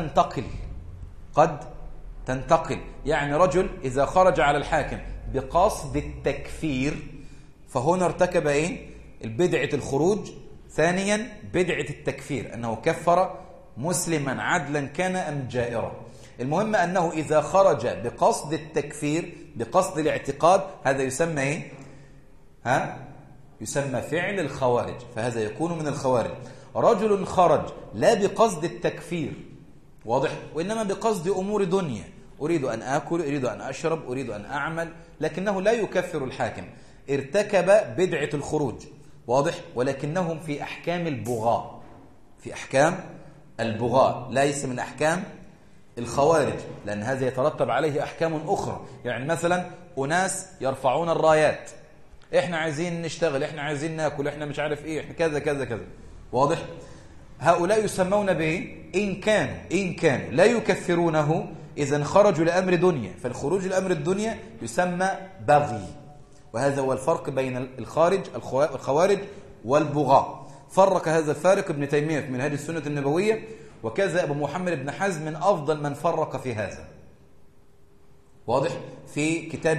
قد تنتقل. يعني رجل إذا خرج على الحاكم بقصد التكفير فهنا ارتكب البدعة الخروج. ثانيا بدعة التكفير، أنه كفر مسلما عدلا كان أم جائرا. المهم أنه إذا خرج بقصد التكفير، بقصد الاعتقاد، هذا يسمى يسمى فعل الخوارج، فهذا يكون من الخوارج. رجل خرج لا بقصد التكفير، واضح، وإنما بقصد أمور دنيا، أريد أن آكل، أريد أن أشرب، أريد أن أعمل، لكنه لا يكفر الحاكم، ارتكب بدعة الخروج، واضح، ولكنهم في أحكام البغاء، في أحكام البغاء، ليس من أحكام الخوارج، لأن هذا يترتب عليه أحكام أخرى. يعني مثلا أناس يرفعون الرايات، إحنا عايزين نشتغل، إحنا عايزين ناكل، إحنا مش عارف إيه، إحنا كذا كذا كذا، واضح. هؤلاء يسمون به إن كانوا لا يكفرونه إذا خرجوا لأمر دنيا، فالخروج لأمر الدنيا يسمى بغي. وهذا هو الفرق بين الخوارج والبغاء. فرق هذا الفارق ابن تيمية في منهاج السنة النبوية، وكذا أبو محمد بن حزم من أفضل من فرق في هذا، واضح، في كتاب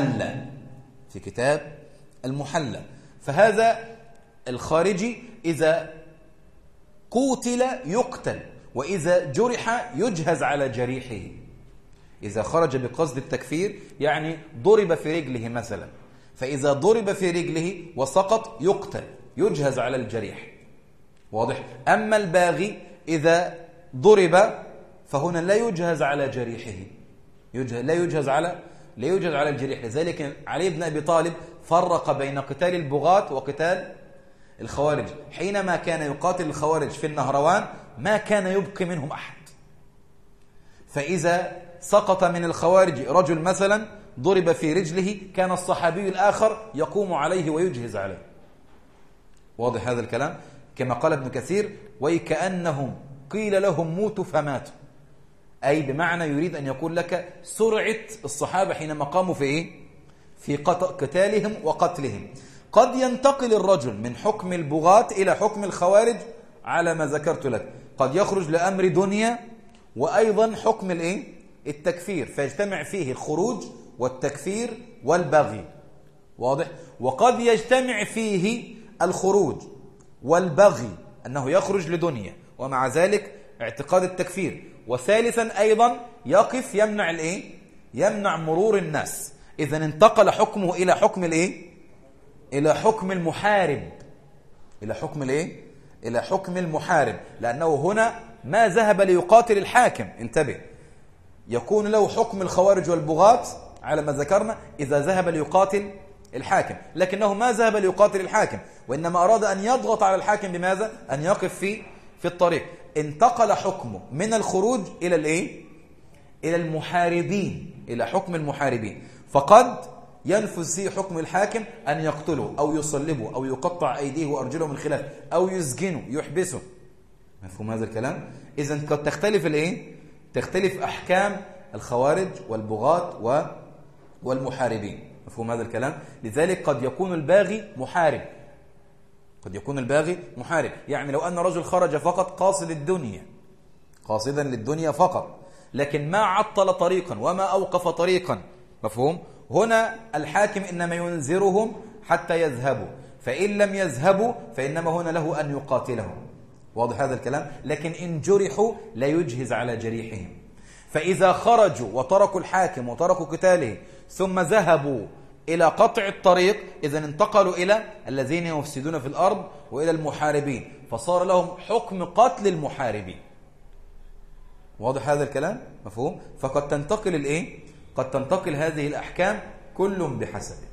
المحلى. فهذا الخارجي إذا قتل يقتل، وإذا جرح يجهز على جريحه. إذا خرج بقصد التكفير يعني ضرب في رجله مثلا، فإذا ضرب في رجله وسقط يقتل، يجهز على الجريح، واضح. أما الباغي إذا ضرب فهنا لا يجهز على جريحه، لا يجهز على الجريح. لذلك علي بن أبي طالب فرق بين قتال البغاة وقتال الخوارج. حينما كان يقاتل الخوارج في النهروان ما كان يبقي منهم أحد، فإذا سقط من الخوارج رجل مثلا ضرب في رجله كان الصحابي الآخر يقوم عليه ويجهز عليه، واضح هذا الكلام. كما قال ابن كثير وكأنهم قيل لهم موتوا فماتوا، أي بمعنى يريد أن يقول لك سرعة الصحابة حينما قاموا في قتالهم وقتلهم. قد ينتقل الرجل من حكم البغاة إلى حكم الخوارج على ما ذكرت لك، قد يخرج لأمر دنيا وأيضا حكم التكفير، فيجتمع فيه الخروج والتكفير والبغي، واضح. وقد يجتمع فيه الخروج والبغي، أنه يخرج لدنيا ومع ذلك اعتقاد التكفير. وثالثا أيضا يقف يمنع مرور الناس. إذا انتقل حكمه إلى حكم إلى حكم المحارب، إلى حكم المحارب، لأنه هنا ما ذهب ليقاتل الحاكم، انتبه، يكون له حكم الخوارج والبغاة على ما ذكرنا إذا ذهب ليقاتل الحاكم، لكنه ما ذهب ليقاتل الحاكم، وإنما أراد أن يضغط على الحاكم بماذا؟ أن يقف في الطريق. انتقل حكمه من الخروج إلى إلى المحاربين، إلى حكم المحاربين. فقد ينفذ فيه حكم الحاكم أن يقتله أو يصلبه أو يقطع أيديه وأرجله من خلاف أو يسجنه يحبسه، مفهوم هذا الكلام؟ إذن قد تختلف تختلف أحكام الخوارج والبغاة والمحاربين. مفهوم هذا الكلام؟ لذلك قد يكون الباغي محارب، قد يكون الباغي محارب. يعني لو أن رجل خرج فقط قاصد الدنيا، قاصدا للدنيا فقط، لكن ما عطل طريقا وما أوقف طريقا، مفهوم؟ هنا الحاكم إنما ينذرهم حتى يذهبوا، فإن لم يذهبوا فإنما هنا له أن يقاتلهم. واضح هذا الكلام؟ لكن إن جرحوا لا يجهز على جريحهم. فإذا خرجوا وتركوا الحاكم وتركوا قتاله ثم ذهبوا إلى قطع الطريق، إذن انتقلوا إلى الذين يفسدون في الأرض وإلى المحاربين، فصار لهم حكم قتل المحاربين. واضح هذا الكلام؟ مفهوم؟ فقد تنتقل الإيه؟ قد تنتقل هذه الأحكام كل بحسبه.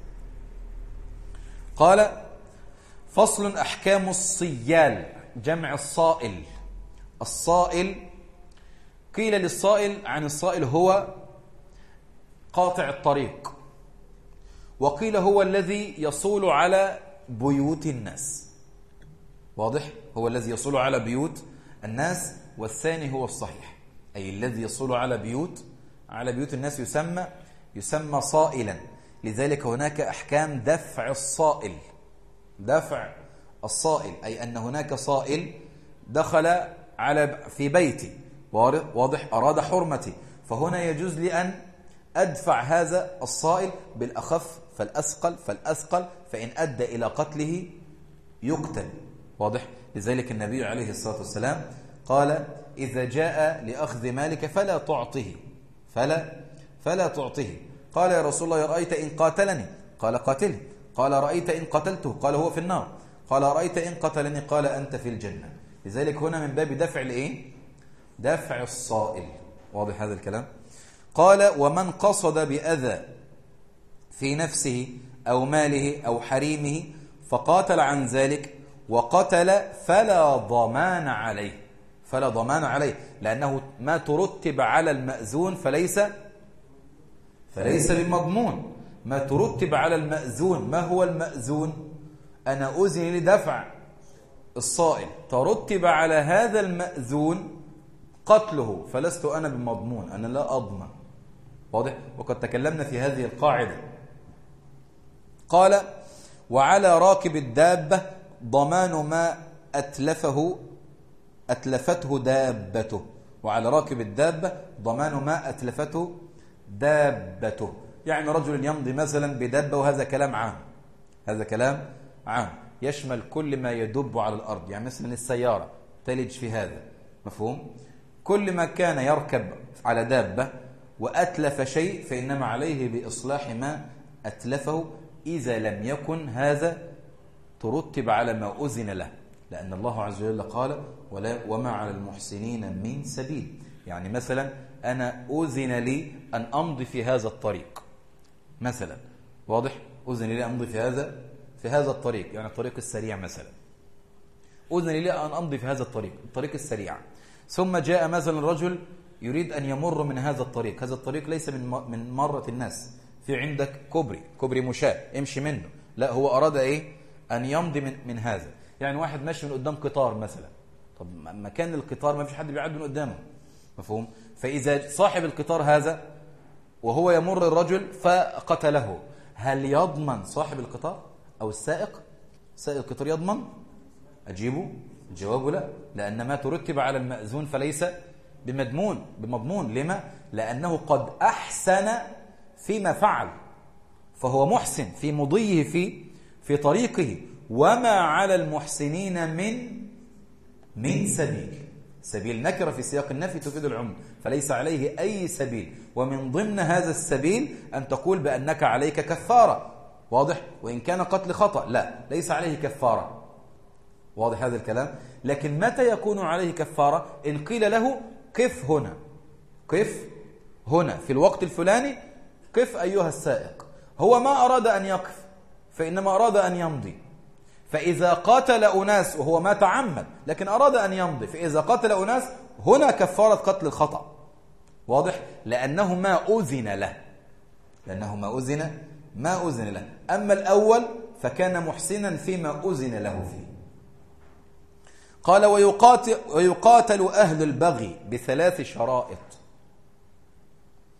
قال: فصل أحكام الصيال، جمع الصائل. الصائل قيل للصائل عن الصائل هو قاطع الطريق، وقيل هو الذي يصول على بيوت الناس. واضح؟ هو الذي يصول على بيوت الناس، والثاني هو الصحيح، أي الذي يصول على بيوت الناس يسمى صائلا. لذلك هناك أحكام دفع الصائل، دفع الصائل أي أن هناك صائل دخل في بيتي، واضح، أراد حرمتي، فهنا يجوز لي أن أدفع هذا الصائل بالأخف فالأثقل، فإن أدى إلى قتله يقتل. واضح؟ لذلك النبي عليه الصلاة والسلام قال: إذا جاء لأخذ مالك فلا تعطه. قال: يا رسول الله، رأيت إن قاتلني؟ قال: قاتله. قال: رأيت إن قتلته؟ قال: هو في النار. قال: رأيت إن قتلني؟ قال: أنت في الجنة. لذلك هنا من باب دفع الإيه؟ دفع الصائل. واضح هذا الكلام؟ قال: ومن قصد بأذى في نفسه أو ماله أو حريمه فقاتل عن ذلك وقتل فلا ضمان عليه، لأنه ما ترتب على المأذون فليس بمضمون. ما ترتب على المأذون، ما هو المأذون؟ أنا أذن لدفع الصائل، ترتب على هذا المأذون قتله، فلست أنا بمضمون، أنا لا أضمن. واضح؟ وقد تكلمنا في هذه القاعدة. قال: وعلى راكب الدابة ضمان ما أتلفته دابته. وعلى راكب الدابة ضمان ما أتلفته دابته. يعني رجل يمضي مثلا بدابة، وهذا كلام عام يشمل كل ما يدب على الأرض. يعني مثلا السيارة تلج في هذا، مفهوم؟ كل ما كان يركب على دابة وأتلف شيء فإنما عليه بإصلاح ما أتلفه، إذا لم يكن هذا ترتب على ما أذن له، لأن الله عز وجل قال: وما على المحسنين من سبيل. يعني مثلا أنا أذن لي أن أمضي في هذا الطريق مثلا، واضح؟ أذن لي أن أمضي في هذا الطريق، يعني الطريق السريع مثلا، أذن لي أن أمضي في هذا الطريق السريع. ثم جاء مثلا رجل يريد أن يمر من هذا الطريق ليس من مرة الناس، في عندك كوبري مشاة امشي منه، لا، هو أراد إيه؟ أن يمضي من هذا. يعني واحد ماشي من قدام قطار مثلا، طب مكان القطار ما فيش حد بيعدي من قدامه، مفهوم؟ فإذا صاحب القطار هذا وهو يمر الرجل فقتله، هل يضمن صاحب القطار أو سائق القطار يضمن؟ أجيبه الجواب لا، لأن ما ترتب على المأذون فليس بمضمون. لما؟ لأنه قد أحسن فيما فعل، فهو محسن في مضيه في طريقه. وما على المحسنين من سبيل نكرة في سياق النفي تفيد العموم، فليس عليه أي سبيل. ومن ضمن هذا السبيل أن تقول بأنك عليك كفارة، واضح؟ وإن كان قتل خطأ لا، ليس عليه كفارة. واضح هذا الكلام؟ لكن متى يكون عليه كفارة؟ إن قيل له قف هنا في الوقت الفلاني، قف أيها السائق. هو ما أراد أن يقف، فإنما أراد أن يمضي. فإذا قاتل أناس وهو ما تعمد لكن أراد أن يمضي، فإذا قاتل أناس هنا كفارة قتل الخطأ. واضح؟ لأنه ما أذن له. أما الأول فكان محسنا فيما أذن له فيه. قال: ويقاتل أهل البغي ب3 شرائط.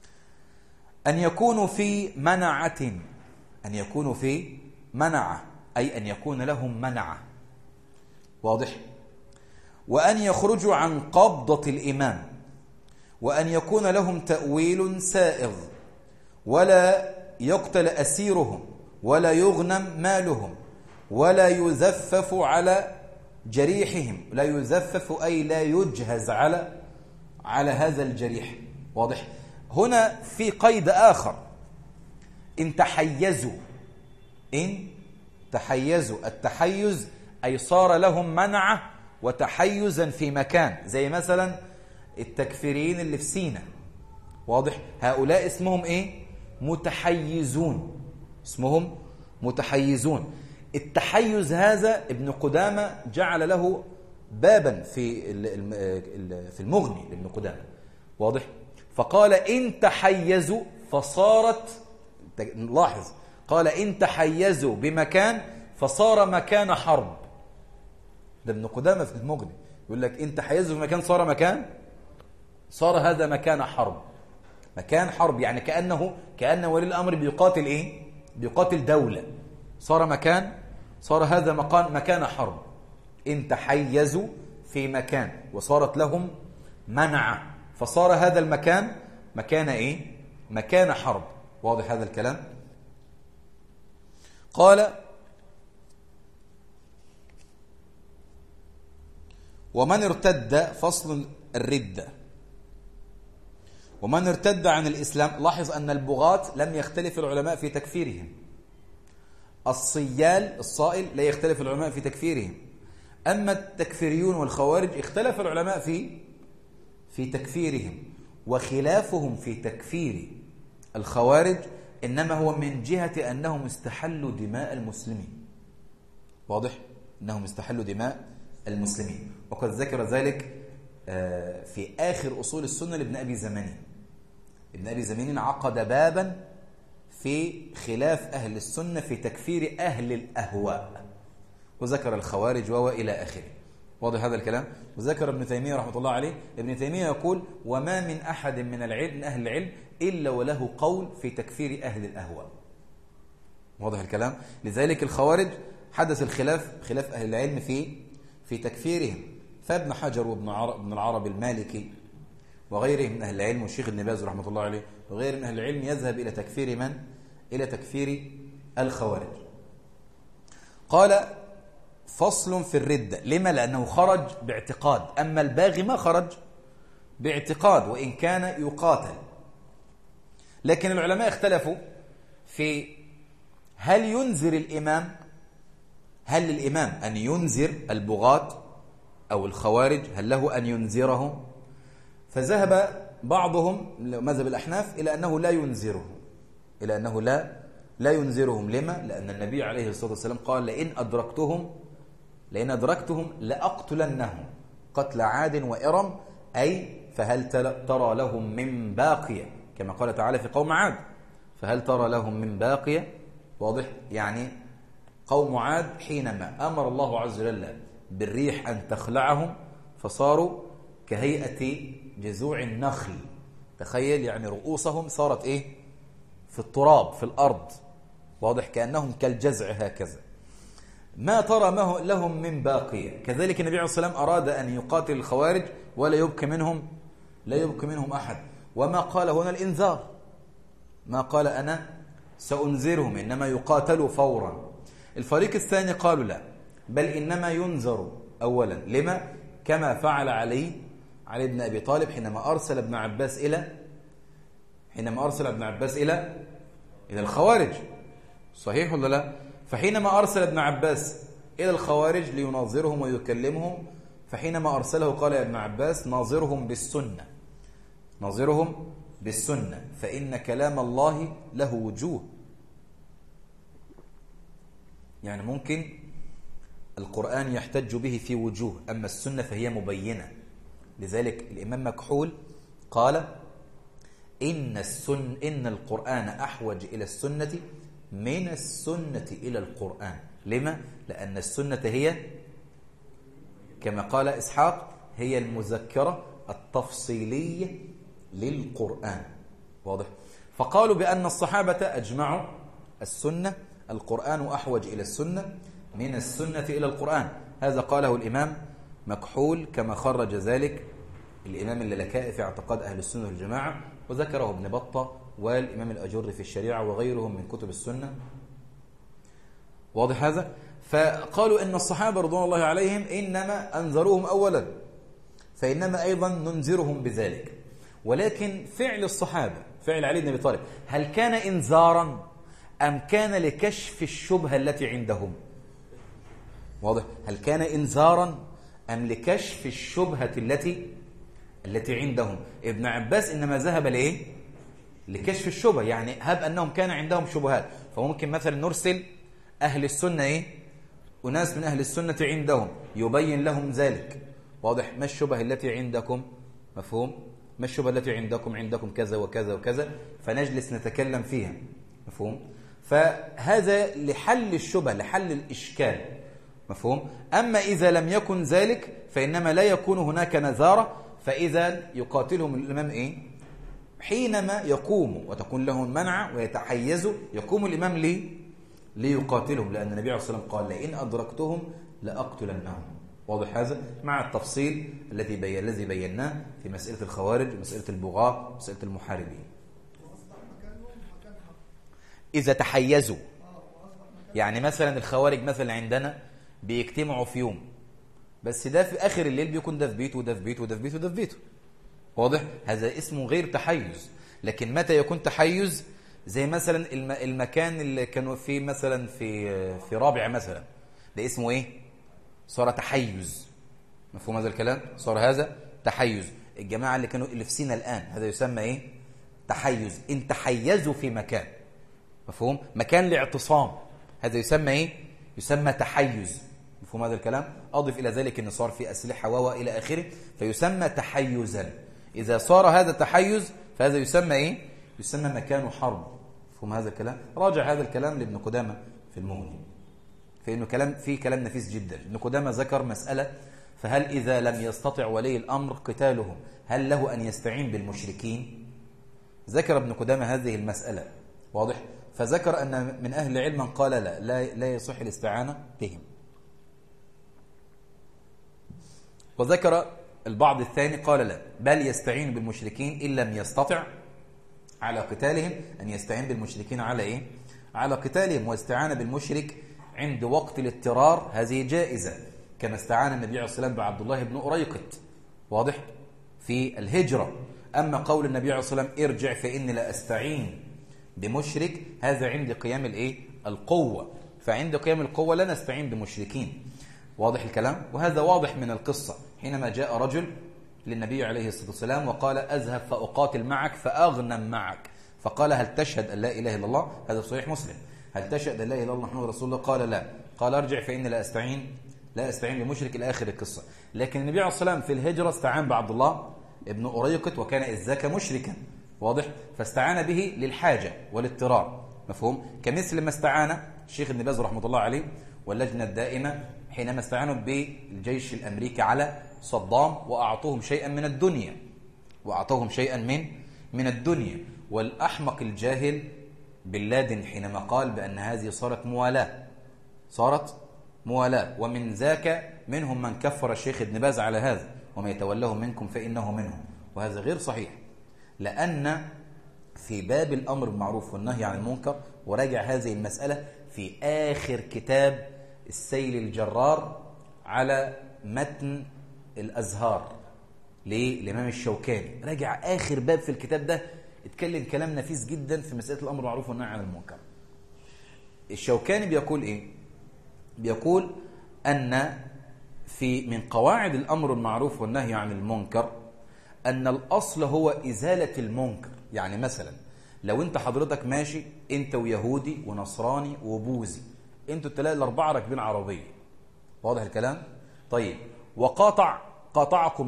أن يكونوا في منعة، أن يكونوا في منعة أي أن يكون لهم منعة، واضح؟ وأن يخرجوا عن قبضة الإمام، وأن يكون لهم تأويل سائغ، ولا يقتل أسيرهم، ولا يغنم مالهم، ولا يزفف على جريحهم. لا يزفف أي لا يجهز على هذا الجريح، واضح؟ هنا في قيد آخر، إن تحيزوا. إن تحيزوا، التحيز أي صار لهم منعة وتحيزا في مكان، زي مثلا التكفيريين اللي في سينا، واضح؟ هؤلاء اسمهم إيه؟ متحيزون، اسمهم متحيزون. التحيز هذا ابن قدامة جعل له بابا في المغني لابن قدامة، واضح؟ فقال إن تحيزوا فصارت، لاحظ، قال إن تحيزوا بمكان فصار مكان حرب. ده ابن قدامة في المغني يقول لك إن تحيزوا بمكان صار هذا مكان حرب. مكان حرب يعني كأن ولي الأمر بيقاتل إيه؟ بيقاتل دولة. صار هذا مكان حرب. إن تحيزوا في مكان وصارت لهم منعة، فصار هذا المكان مكان إيه؟ مكان حرب. واضح هذا الكلام؟ قال ومن ارتد، فصل الردة، ومن ارتد عن الإسلام. لاحظ أن البغاة لم يختلف العلماء في تكفيرهم. الصائل لا يختلف العلماء في تكفيرهم. أما التكفيريون والخوارج اختلف العلماء في تكفيرهم، وخلافهم في تكفير الخوارج إنما هو من جهة أنهم استحلوا دماء المسلمين. واضح؟ أنهم استحلوا دماء المسلمين، وقد ذكر ذلك في آخر أصول السنة لابن أبي زمانين. ابن أبي زمانين عقد بابا في خلاف أهل السنة في تكفير أهل الأهواء، وذكر الخوارج وإلى آخره. واضح هذا الكلام؟ وذكر ابن تيمية رحمة الله عليه، ابن تيمية يقول وما من أحد من أهل العلم إلا وله قول في تكفير أهل الأهواء. واضح الكلام؟ لذلك الخوارج حدث خلاف أهل العلم في تكفيرهم. فابن حجر وابن العربي المالكي وغيره من أهل العلم، والشيخ ابن باز رحمة الله عليه وغيره من أهل العلم، يذهب إلى تكفير من؟ إلى تكفير الخوارج. قال فصل في الردة. لما؟ لأنه خرج باعتقاد، أما الباغي ما خرج باعتقاد وإن كان يقاتل. لكن العلماء اختلفوا في هل ينذر الإمام، هل للإمام أن ينذر البغاة أو الخوارج، هل له أن ينذرهم؟ فذهب بعضهم مذهب الأحناف إلى أنه لا ينذرهم، إلى أنه لا ينذرهم. لما؟ لأن النبي عليه الصلاة والسلام قال لئن أدركتهم لأقتلنهم قتل عاد وإرم، أي فهل ترى لهم من باقية، كما قال تعالى في قوم عاد فهل ترى لهم من باقية. واضح؟ يعني قوم عاد حينما أمر الله عز وجل بالريح أن تخلعهم فصاروا كهيئة جذوع النخل. تخيل يعني رؤوسهم صارت إيه؟ في التراب في الأرض. واضح؟ كأنهم كالجزع هكذا. ما ترى لهم من باقية. كذلك النبي عليه الصلاة والسلام أراد أن يقاتل الخوارج ولا يبقى منهم أحد. وما قال هنا الإنذار، ما قال أنا سأنذرهم، إنما يقاتلوا فورا. الفريق الثاني قالوا لا، بل إنما ينذر أولا. لما؟ كما فعل علي بن أبي طالب حينما أرسل ابن عباس إلى الخوارج. صحيح ولا لا؟ فحينما أرسل ابن عباس إلى الخوارج ليناظرهم ويكلمهم، فحينما أرسله قال يا ابن عباس ناظرهم بالسنة فإن كلام الله له وجوه. يعني ممكن القرآن يحتج به في وجوه، أما السنة فهي مبينة. لذلك الإمام مكحول قال إن القرآن أحوج إلى السنة من السنة إلى القرآن. لما؟ لأن السنة هي كما قال إسحاق هي المذكرة التفصيلية للقرآن. واضح؟ فقالوا بأن الصحابة أجمعوا السنة، القرآن أحوج إلى السنة من السنة إلى القرآن. هذا قاله الإمام مكحول كما خرج ذلك الإمام اللالكائي في اعتقاد أهل السنة والجماعة، وذكره ابن بطة والإمام الأجر في الشريعة وغيرهم من كتب السنة. واضح هذا؟ فقالوا إن الصحابة رضوان الله عليهم إنما أنذروهم أولا، فإنما أيضا ننذرهم بذلك. ولكن فعل الصحابة، فعل علي بن أبي طالب، هل كان إنذارا أم كان لكشف الشبهة التي عندهم؟ واضح؟ هل كان إنذارا أم لكشف الشبهة التي عندهم؟ ابن عباس إنما ذهب لإيه؟ لكشف الشبهة، يعني هب أنهم كان عندهم شبهات، فممكن مثلا نرسل أهل السنة إيه؟ أناس من أهل السنة عندهم يبين لهم ذلك. واضح؟ ما الشبهة التي عندكم؟ مفهوم؟ ما الشبهة التي عندكم كذا وكذا وكذا، فنجلس نتكلم فيها. مفهوم؟ فهذا لحل الشبهة، لحل الإشكال. مفهوم؟ أما إذا لم يكن ذلك فإنما لا يكون هناك نذارة، فإذا يقاتلهم الإمام إيه؟ حينما يقوم وتكون له المنع ويتحيزوا، يقوم الإمام ليقاتلهم، لأن النبي عليه الصلاة والسلام قال لئن أدركتهم لأقتلنهم. واضح هذا؟ مع التفصيل الذي بيناه في مسألة الخوارج ومسألة البغاة ومسألة المحاربين. إذا تحيزوا، يعني مثلا الخوارج مثلا عندنا بيجتمعوا في يوم، بس ده في آخر الليل بيكون ده في بيته وده في بيته وده في بيته وده في بيته. واضح؟ هذا اسمه غير تحيز. لكن متى يكون تحيز؟ زي مثلا المكان اللي كانوا فيه مثلا في رابعة مثلا، ده اسمه ايه؟ صار تحيز. مفهوم هذا الكلام؟ صار هذا تحيز. الجماعة اللي في سينا الآن، هذا يسمى ايه؟ تحيز. ان تحيزوا في مكان، مفهوم؟ مكان لاعتصام، هذا يسمى ايه؟ يسمى تحيز. مفهوم هذا الكلام؟ أضف إلى ذلك أن صار في أسلحة إلى آخره، فيسمى تحيزا. إذا صار هذا تحيز فهذا يسمى إيه؟ يسمى مكان حرب. مفهوم هذا الكلام؟ راجع هذا الكلام لابن قدامة في المغني، فيه كلام نفيس جدا. ابن قدامة ذكر مسألة، فهل إذا لم يستطع ولي الأمر قتالهم هل له أن يستعين بالمشركين؟ ذكر ابن قدامة هذه المسألة. واضح؟ فذكر أن من أهل العلم من قال لا يصح الاستعانة بهم، وذكر البعض الثاني قال لا، بل يستعين بالمشركين إن لم يستطع على قتالهم، أن يستعين بالمشركين على إيه؟ على قتالهم. واستعانة بالمشرك عند وقت الاضطرار هذه جائزة، كما استعان النبي عليه الصلاة والسلام بعبد الله بن أريقط. واضح؟ في الهجرة. أما قول النبي عليه الصلاة والسلام ارجع فإني لا أستعين بمشرك، هذا عند قيام الإيه؟ القوة. فعند قيام القوة لا نستعين بمشركين. واضح الكلام؟ وهذا واضح من القصة حينما جاء رجل للنبي عليه الصلاة والسلام وقال أذهب فأقاتل معك فأغنم معك، فقال هل تشهد أن لا إله إلا الله؟ هذا في صحيح مسلم. هل تشهد أن لا إله إلا الله محمد رسول الله؟ قال لا. قال ارجع فإني لا أستعين بمشرك إلى آخر القصة. لكن النبي عليه الصلاة والسلام في الهجرة استعان بعبد الله ابن أريقط، وكان إذ ذاك مشركا. واضح؟ فاستعان به للحاجة والاضطرار. مفهوم؟ كمثل ما استعان الشيخ ابن باز رحمة الله عليه واللجنة الدائمة حينما استعانوا بالجيش الأمريكي على صدام وأعطوهم شيئا من الدنيا. والأحمق الجاهل بن لادن حينما قال بأن هذه صارت موالاة، ومن ذاك منهم من كفر الشيخ ابن باز على هذا، وما يتولهم منكم فإنه منهم. وهذا غير صحيح، لأن في باب الأمر بالمعروف والنهي عن المنكر، وراجع هذه المسألة في آخر كتاب السيل الجرار على متن الأزهار للإمام الشوكاني، راجع آخر باب في الكتاب ده، اتكلم كلام نفيس جدا في مسألة الأمر بالمعروف والنهي عن المنكر. الشوكاني بيقول إيه؟ بيقول أن من قواعد الأمر بالمعروف والنهي عن المنكر أن الأصل هو إزالة المنكر. يعني مثلا لو أنت حضرتك ماشي أنت ويهودي ونصراني وبوذي، أنتوا الثلاثة الأربعة راكبين عربية، واضح الكلام؟ طيب، قاطعكم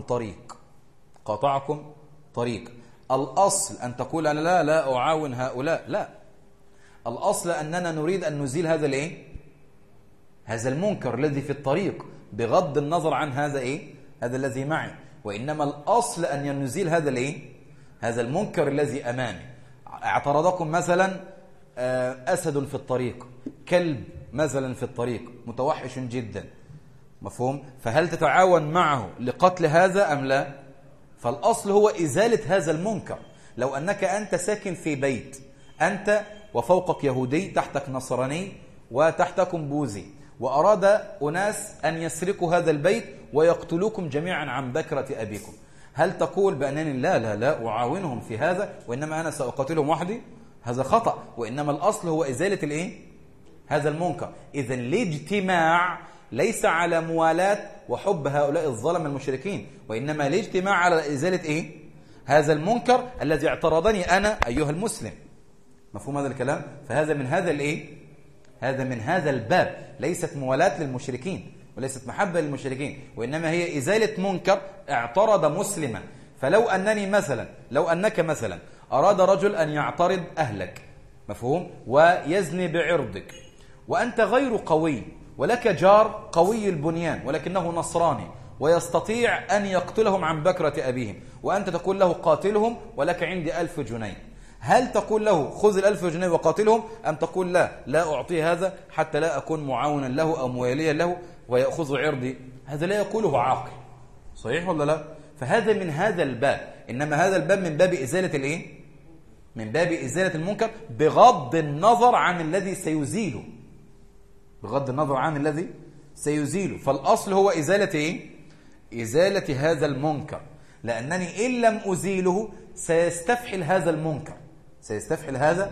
طريق، الأصل أن تقول أنا لا أعاون هؤلاء، لا، الأصل أننا نريد أن نزيل هذا المنكر الذي في الطريق، بغض النظر عن هذا الذي معي، وإنما الأصل أن نزيل هذا المنكر الذي أمامي. اعترضكم مثلا أسد في الطريق، كلب مثلا في الطريق متوحش جدا، مفهوم؟ فهل تتعاون معه لقتل هذا أم لا؟ فالأصل هو إزالة هذا المنكر. لو أنك أنت ساكن في بيت، أنت وفوقك يهودي، تحتك نصراني، وتحتكم بوذي، وأراد أناس أن يسرقوا هذا البيت ويقتلوكم جميعا عن بكرة أبيكم، هل تقول بأنني لا أعاونهم في هذا وإنما أنا سأقاتلهم وحدي؟ هذا خطأ. وإنما الأصل هو إزالة الإيه؟ هذا المنكر. إذن الاجتماع ليس على موالاة وحب هؤلاء الظلم المشركين، وإنما الاجتماع على إزالة إيه؟ هذا المنكر الذي اعترضني أنا أيها المسلم. مفهوم هذا الكلام؟ فهذا من هذا الإيه؟ هذا من هذا الباب، ليست موالاة للمشركين وليست محبة للمشركين، وإنما هي إزالة منكر اعترض مسلما. فلو أنك مثلا أراد رجل أن يعترض أهلك، مفهوم؟ ويزني بعرضك، وأنت غير قوي، ولك جار قوي البنيان ولكنه نصراني ويستطيع أن يقتلهم عن بكرة أبيهم، وأنت تقول له قاتلهم ولك عندي 1000 جنيه، هل تقول له خذ 1000 جنيه وقاتلهم، أم تقول لا أعطيه هذا حتى لا أكون معاونا له أو مواليا له ويأخذ عرضي؟ هذا لا يقوله عاقل، صحيح ولا لا؟ فهذا من هذا الباب. إنما هذا الباب من باب إزالة الإيه؟ من باب إزالة المنكر بغض النظر عن الذي سيزيله، بغض النظر عن الذي سيزيله. فالأصل هو إزالة إيه؟ إزالة هذا المنكر، لأنني إن لم أزيله سيستفحل هذا المنكر، سيستفحل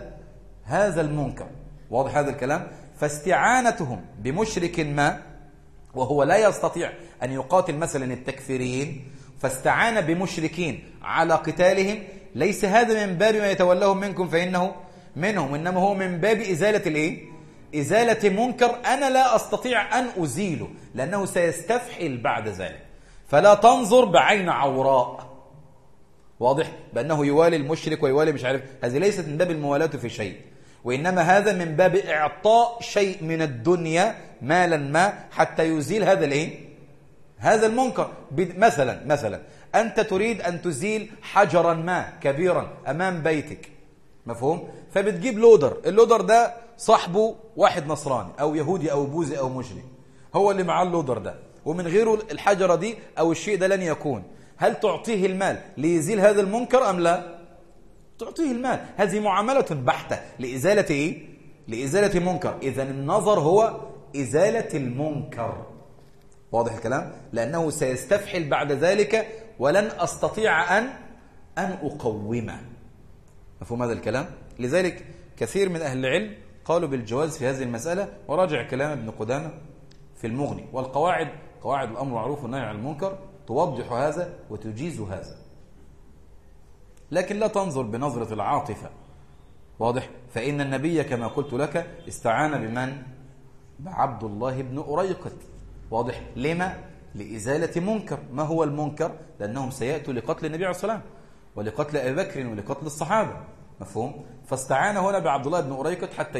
هذا المنكر. واضح هذا الكلام؟ فاستعانتهم بمشرك ما وهو لا يستطيع أن يقاتل مثلا التكفيريين، فاستعان بمشركين على قتالهم، ليس هذا من باب ما يتولهم منكم فإنه منهم، إنما هو من باب إزالة الإيه؟ إزالة منكر أنا لا أستطيع أن أزيله، لأنه سيستفحل بعد ذلك. فلا تنظر بعين عوراء، واضح؟ بأنه يوالي المشرك ويوالي مش عارف، هذه ليست من باب الموالاة في شيء، وإنما هذا من باب إعطاء شيء من الدنيا مالا ما حتى يزيل هذا الإيه؟ هذا المنكر. مثلا أنت تريد أن تزيل حجرا ما كبيرا أمام بيتك، مفهوم؟ فبتجيب لودر، اللودر ده صاحبه واحد نصراني أو يهودي أو بوذي أو مشرك، هو اللي معاه اللودر ده، ومن غيره الحجرة دي أو الشيء ده لن يكون. هل تعطيه المال ليزيل هذا المنكر أم لا؟ تعطيه المال. هذه معاملة بحتة لإزالة إيه؟ لإزالة منكر. إذن النظر هو إزالة المنكر. واضح الكلام؟ لأنه سيستفحل بعد ذلك ولن أستطيع أن أقومه. مفهوم هذا الكلام؟ لذلك كثير من أهل العلم قالوا بالجواز في هذه المسألة، وراجع كلام ابن قدامة في المغني. والقواعد، قواعد الأمر معروف والنهي عن المنكر، توضح هذا وتجيز هذا، لكن لا تنظر بنظرة العاطفة. واضح؟ فإن النبي كما قلت لك استعان بمن؟ بعبد الله بن أريقط. واضح؟ لما؟ لإزالة منكر. ما هو المنكر؟ لأنهم سيأتوا لقتل النبي عليه الصلاة والسلام ولقتل أبي بكر ولقتل الصحابة، مفهوم؟ فاستعان هنا بعبد الله بن أريقط حتى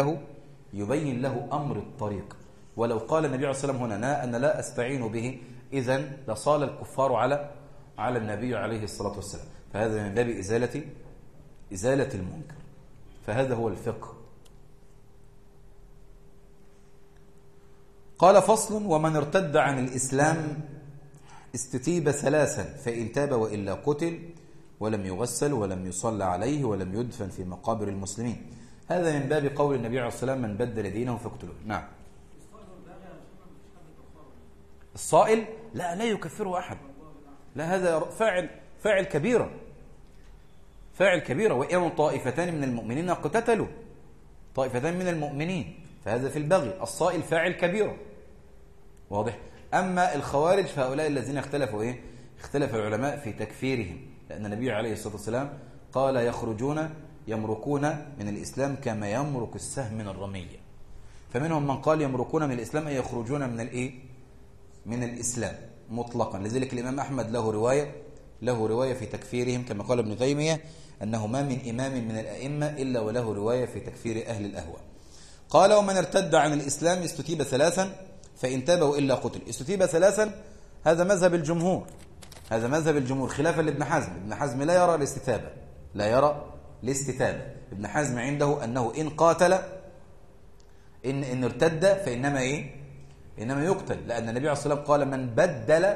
يبين له أمر الطريق. ولو قال النبي عليه الصلاة والسلام هنا أنا لا أستعين به، إذن لصال الكفار على النبي عليه الصلاة والسلام. فهذا من باب إزالة المنكر. فهذا هو الفقه. قال فصل: ومن ارتد عن الإسلام استتيب 3 فإن تاب وإلا قتل ولم يغسل ولم يصلى عليه ولم يدفن في مقابر المسلمين. هذا من باب قول النبي عليه الصلاة والسلام: من بدل دينه فاقتلوه. نعم. الصائل لا يكفره أحد، لا، هذا فاعل كبيرة، فاعل كبيرة. وإن طائفتان من المؤمنين اقتتلوا، طائفتان من المؤمنين، فهذا في البغي. الصائل فاعل كبيرة، واضح؟ أما الخوارج فهؤلاء الذين اختلف العلماء في تكفيرهم، لأن النبي عليه الصلاة والسلام قال: يمرقون من الإسلام كما يمرق السهم من الرمية. فمنهم من قال يمرقون من الإسلام أي يخرجون من الإسلام مطلقا. لذلك الإمام أحمد له رواية في تكفيرهم، كما قال ابن تيمية أنه ما من إمام من الأئمة إلا وله رواية في تكفير أهل الأهواء. قال: ومن ارتد عن الإسلام استتيب 3 فإن تاب وإلا قتل. استتيب 3 هذا مذهب الجمهور، خلافا لابن حزم. ابن حزم لا يرى الاستتابة، لا يرى الاستتابة. ابن حزم عنده أنه إن قاتل إن ارتد فإنما إنما يقتل، لأن النبي عليه الصلاة والسلام قال من بدل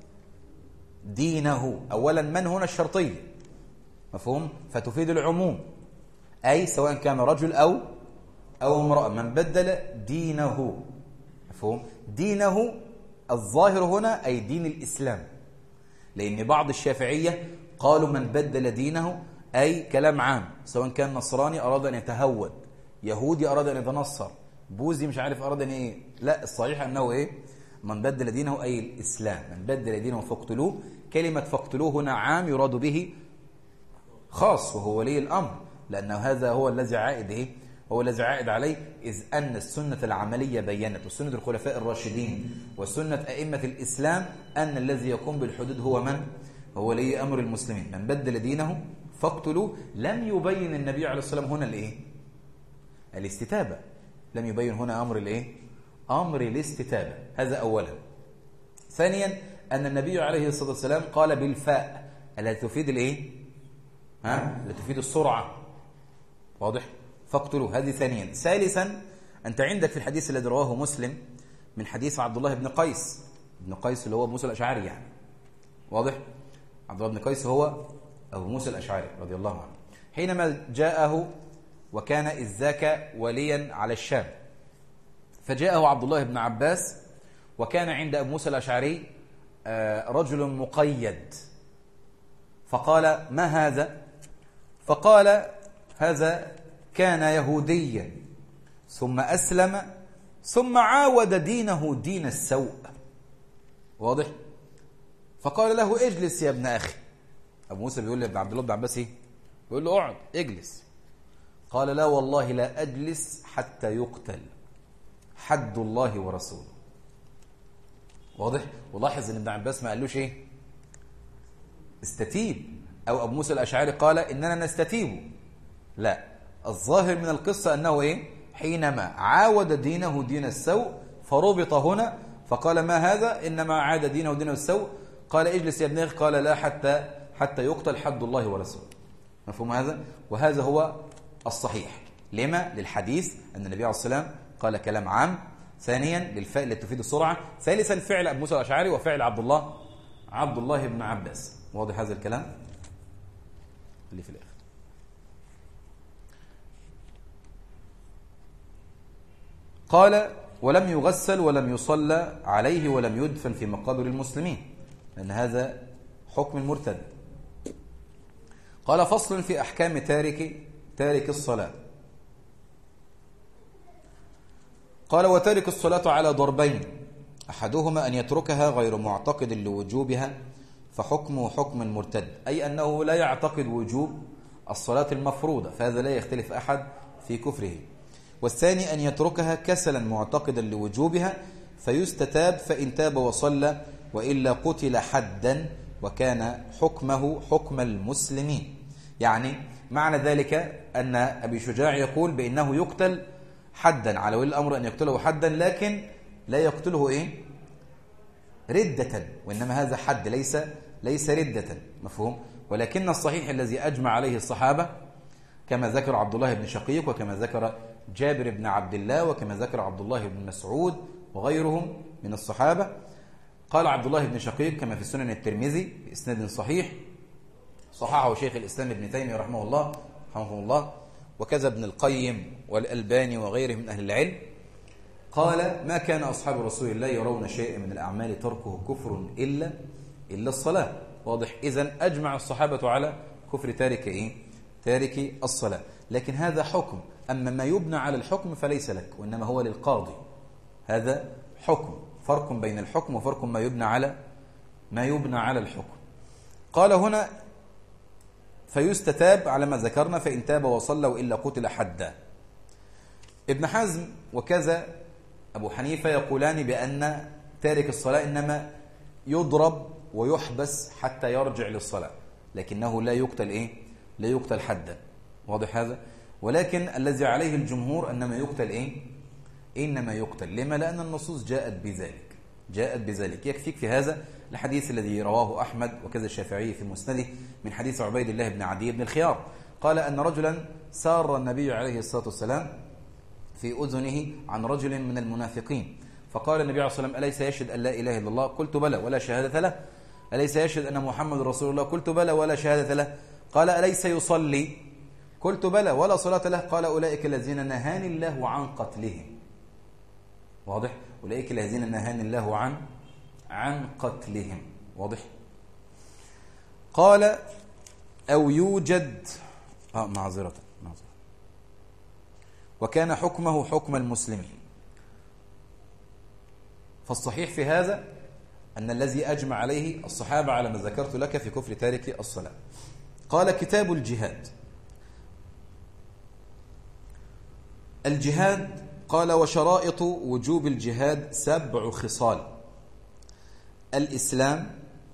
دينه. أولا من هنا الشرطية، مفهوم؟ فتفيد العموم، أي سواء كان رجل أو امرأة، من بدل دينه، مفهوم؟ دينه الظاهر هنا أي دين الإسلام، لأن بعض الشافعية قالوا من بدل دينه أي كلام عام، سواء كان نصراني أراد أن يتهود، يهودي أراد أن يتنصر، بوذي مش عارف أراد أن إيه. لا، الصحيح أنه من بدل دينه أي الإسلام، من بدل دينه فاقتلوه. كلمة فاقتلوه هنا عام يراد به خاص، وهو ولي الأمر، لأنه هذا هو الذي عائد هو الذي عائد عليه، إذ أن السنة العملية بيّنت، وسنة الخلفاء الراشدين وسنة أئمة الإسلام، أن الذي يقوم بالحدود هو من؟ هو ولي أمر المسلمين. من بدل دينه فاقتلوه. لم يبين النبي عليه الصلاة والسلام هنا الاستتابة، لم يبين هنا أمر أمر الاستتابة. هذا أولا. ثانيا أن النبي عليه الصلاة والسلام قال بالفاء التي تفيد التي تفيد السرعة، واضح؟ فاقتلوه، هذه ثانيا. ثالثا أنت عندك في الحديث الذي رواه مسلم من حديث عبد الله بن قيس، اللي هو أبو موسى الأشعري يعني، واضح؟ عبد الله بن قيس هو أبو موسى الأشعري رضي الله عنه، حينما جاءه وكان إذ ذاك وليا على الشام، فجاءه عبد الله بن عباس، وكان عند أبو موسى الأشعري رجل مقيد، فقال ما هذا؟ فقال هذا كان يهوديا ثم أسلم ثم عاود دينه دين السوء، واضح؟ فقال له اجلس يا ابن أخي. أبو موسى بيقول لابن عبد الله بن عباس بيقول له اقعد اجلس. قال لا والله لا أجلس حتى يقتل حد الله ورسوله، واضح؟ ولاحظ ان ابن عباس ما قالوش استتيب، أو أبو موسى الأشعري قال إننا نستتيب، لا، الظاهر من القصة أنه حينما عاود دينه دين السوء فربط هنا، فقال ما هذا؟ إنما عاد دينه دين السوء. قال اجلس يا ابن أخي. قال لا حتى يقتل حد الله ورسوله. مفهوم هذا؟ وهذا هو الصحيح. لما؟ للحديث أن النبي عليه الصلاة والسلام قال كلام عام. ثانيا للفاء التي تفيد السرعة. ثالثا فعل أبو موسى الأشعري وفعل عبد الله بن عباس. واضح هذا الكلام اللي في الآخر. قال ولم يغسل ولم يصلى عليه ولم يدفن في مقابر المسلمين، لأن هذا حكم المرتد. قال فصل في أحكام تارك الصلاة. قال وتارك الصلاة على ضربين، أحدهما أن يتركها غير معتقد لوجوبها فحكمه حكم المرتد، أي أنه لا يعتقد وجوب الصلاة المفروضة، فهذا لا يختلف أحد في كفره. والثاني أن يتركها كسلا معتقدا لوجوبها فيستتاب، فإن تاب وصلى وإلا قتل حدا وكان حكمه حكم المسلمين. يعني معنى ذلك أن أبي شجاع يقول بأنه يقتل حدا، على ولي الأمر أن يقتله حدا، لكن لا يقتله ردة، وإنما هذا حد ليس ردة، مفهوم؟ ولكن الصحيح الذي أجمع عليه الصحابة كما ذكر عبد الله بن شقيق، وكما ذكر جابر بن عبد الله، وكما ذكر عبد الله بن مسعود وغيرهم من الصحابة. قال عبد الله بن شقيق كما في سنن الترمذي بإسناد صحيح، صححه شيخ الإسلام ابن تيمية رحمه الله، وكذا ابن القيم والألباني وغيره من أهل العلم. قال ما كان أصحاب رسول الله يرون شيئا من الأعمال تركه كفر إلا الصلاة. واضح؟ إذن أجمع الصحابة على كفر تارك الصلاة، لكن هذا حكم. أما ما يبنى على الحكم فليس لك، وإنما هو للقاضي. هذا حكم، فرق بين الحكم وفرق ما يبنى على الحكم. قال هنا فيستتاب على ما ذكرنا، فإن تاب وصلى وإلا قتل حدا. ابن حزم وكذا أبو حنيفة يقولان بأن تارك الصلاة إنما يضرب ويحبس حتى يرجع للصلاة، لكنه لا يقتل حدا. واضح هذا؟ ولكن الذي عليه الجمهور أنما يقتل إنما يقتل. لما؟ لأن النصوص جاءت بذلك. يكفيك في هذا الحديث الذي رواه أحمد وكذا الشافعي في مسنده من حديث عبيد الله بن عدي بن الخيار، قال أن رجلا سار النبي عليه الصلاة والسلام في أذنه عن رجل من المنافقين، فقال النبي عليه الصلاة والسلام: أليس يشهد أن لا إله إلا الله؟ قلت بلى ولا شهادة له. أليس يشهد أن محمد رسول الله؟ قلت بلى ولا شهادة له. قال: أليس يصلي؟ قلت بلى ولا صلاة له. قال: أولئك الذين نهاني الله عن قتلهم. واضح؟ أولئك الذين نهاني الله عن قتلهم. واضح؟ قال: أو يوجد معذرة وكان حكمه حكم المسلمين. فالصحيح في هذا أن الذي أجمع عليه الصحابة على ما ذكرت لك في كفر تارك الصلاة. قال: كتاب الجهاد. الجهاد قال: وشرائط وجوب الجهاد 7 خصال: الإسلام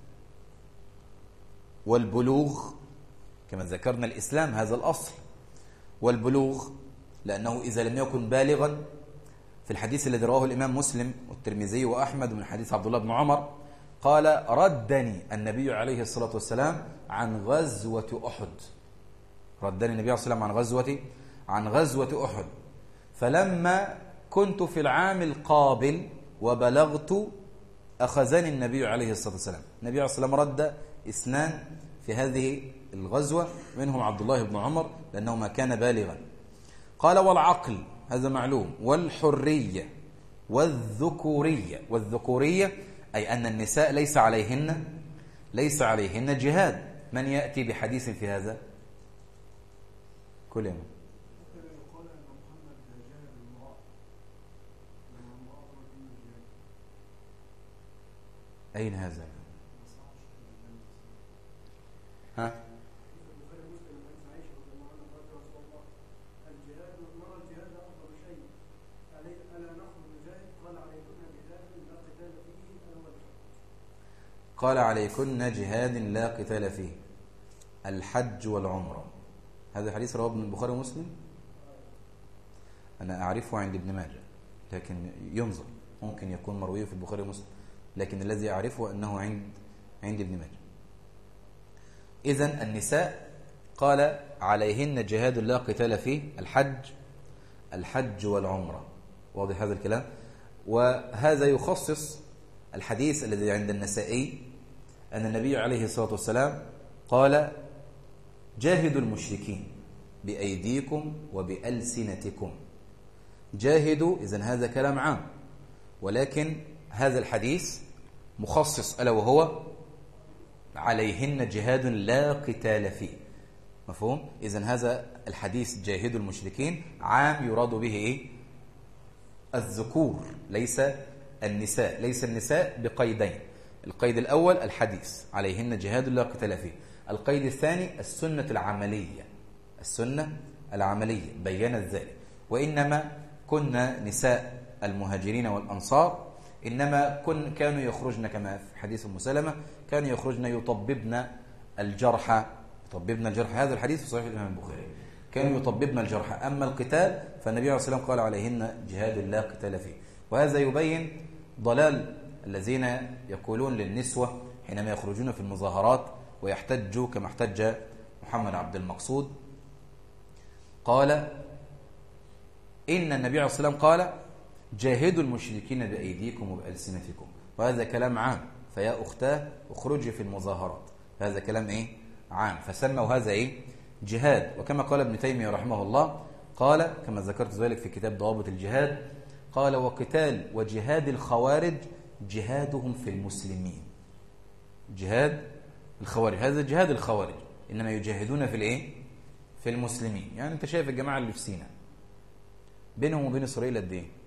والبلوغ، كما ذكرنا الإسلام هذا الأصل، والبلوغ لأنه إذا لم يكن بالغا، في الحديث الذي رواه الإمام مسلم والترمذي وأحمد من حديث عبد الله بن عمر قال: ردني النبي عليه الصلاة والسلام عن غزوة أحد. ردني النبي عليه الصلاة والسلام عن غزوة أحد، فلما كنت في العام القابل وبلغت أخذني النبي عليه الصلاة والسلام. النبي عليه الصلاة والسلام رد 2 في هذه الغزوة، منهم عبد الله بن عمر لأنه ما كان بالغا. قال: والعقل، هذا معلوم، والحرية والذكورية. والذكورية أي أن النساء ليس عليهن جهاد. من يأتي بحديث في هذا؟ كل يوم. أين هذا؟ ها؟ قال: عليكن جهاد لا قتال فيه الحج والعمرة. هذا حديث رواه ابن البخاري ومسلم. أنا أعرفه عند ابن ماجه، لكن ينظر، ممكن يكون مرويه في البخاري ومسلم، لكن الذي أعرفه أنه عند ابن ماجه. إذن النساء قال: عليهن جهاد لا قتال فيه الحج والعمرة. واضح هذا الكلام؟ وهذا يخصص الحديث الذي عند النسائي أن النبي عليه الصلاة والسلام قال: جاهدوا المشركين بأيديكم وبألسنتكم. جاهدوا، إذن هذا كلام عام، ولكن هذا الحديث مخصص، ألا وهو عليهن جهاد لا قتال فيه. مفهوم؟ إذن هذا الحديث جاهدوا المشركين عام، يراد به إيه؟ الذكور، ليس النساء. ليس النساء بقيدين: القيد الأول الحديث عليهن جهاد لا قتال فيه، القيد الثاني السنة العملية بيّنت ذلك. وإنما كنا نساء المهاجرين والأنصار إنما كانوا يخرجن كما في حديث أم سلمة، كانوا يخرجن يطببن الجرحى. هذا الحديث في صحيح الإمام البخاري، كانوا يطببن الجرحى. أما القتال فالنبي عليه الصلاة والسلام قال: عليهن جهاد لا قتال فيه. وهذا يبين ضلال الذين يقولون للنسوة حينما يخرجون في المظاهرات ويحتجوا كما احتج محمد عبد المقصود، قال: إن النبي عليه الصلاة والسلام قال: جاهدوا المشركين بأيديكم وبألسنتكم. وهذا كلام عام، فيا أختاه اخرجي في المظاهرات. هذا كلام إيه؟ عام، فسموا هذا إيه؟ جهاد. وكما قال ابن تيمية رحمه الله، قال كما ذكرت ذلك في كتاب ضوابط الجهاد، قال: وقتال وجهاد الخوارج جهادهم في المسلمين. جهاد الخوارج، هذا جهاد الخوارج، إنما يجاهدون في الإيه؟ في المسلمين. يعني أنت شايف الجماعة اللي في سيناء بينهم وبين إسرائيل قد إيه؟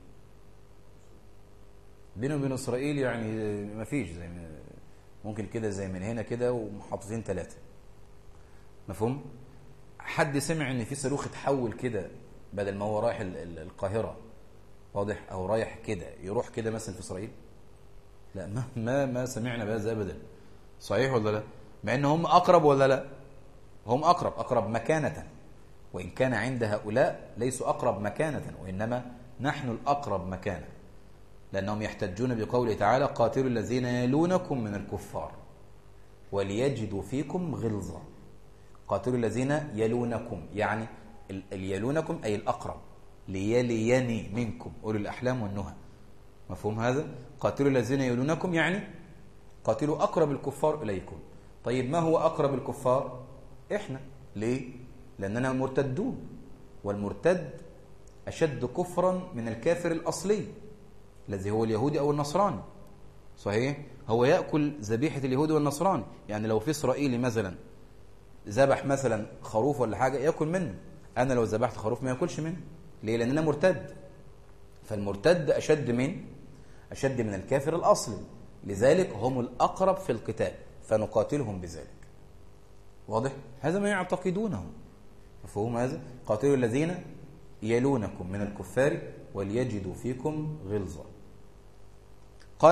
بينهم وبين إسرائيل يعني ما فيش، زي ممكن كده زي من هنا كده ومحطتين 3. مفهوم؟ حد سمع ان في صاروخ اتحول كده بدل ما هو رايح القاهرة، واضح، او رايح كده يروح كده مثلا في إسرائيل؟ لا، ما سمعنا بهذا ابدا. صحيح ولا لا؟ مع ان هم اقرب ولا لا؟ هم اقرب مكانة، وان كان عند هؤلاء ليسوا اقرب مكانة، وانما نحن الاقرب مكانة، لانهم يحتجون بقوله تعالى: قاتلوا الذين يلونكم من الكفار وليجدوا فيكم غلظة. قاتلوا الذين يلونكم، يعني يلونكم أي الأقرب، ليليني منكم أولي الأحلام والنهى. مفهوم هذا؟ قاتلوا الذين يلونكم يعني قاتلوا أقرب الكفار إليكم. طيب ما هو أقرب الكفار؟ إحنا. ليه؟ لأننا مرتدون، والمرتد أشد كفرا من الكافر الأصلي الذي هو اليهودي أو النصراني. صحيح؟ هو يأكل ذبيحة اليهودي والنصراني. يعني لو في إسرائيلي مثلا ذبح مثلا خروف ولا حاجة يأكل منه، أنا لو ذبحت خروف ما يأكلش منه. ليه؟ لأننا مرتد. فالمرتد أشد من الكافر الأصلي، لذلك هم الأقرب في القتال فنقاتلهم بذلك. واضح؟ هذا ما يعتقدونه. مفهوم هذا؟ قاتلوا الذين يلونكم من الكفار وليجدوا فيكم غلظة. قال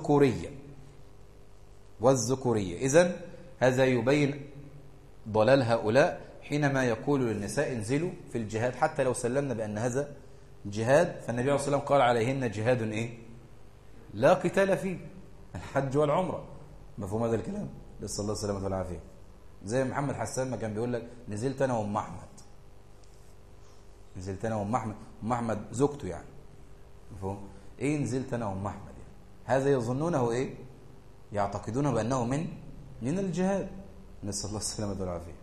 والذكورية. إذن هذا يبين ضلال هؤلاء حينما يقول للنساء انزلوا في الجهاد، حتى لو سلمنا بأن هذا جهاد، فالنبي عليه الصلاة والسلام قال عليهن جهاد إيه؟ لا قتال فيه، الحج والعمرة. مفهوم هذا الكلام؟ نسأل الله السلامة والعافية. زي محمد حسان ما كان بيقول لك نزلت أنا وأم أحمد، نزلت أنا وأم أحمد، أم أحمد زوجته يعني. مفهوم؟ إيه نزلت أنا وأم أحمد يعني؟ هذا يظنونه إيه؟ يعتقدونه بأنه من الجهاد. نسأل الله السلامة والعافية.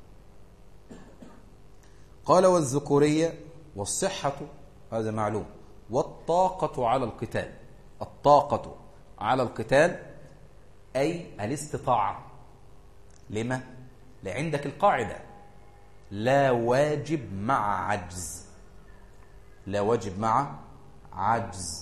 قال والذكورية والصحة، هذا معلوم، والطاقة على القتال. الطاقة على القتال أي الاستطاعة. لما؟ لعندك القاعدة لا واجب مع عجز، لا واجب مع عجز.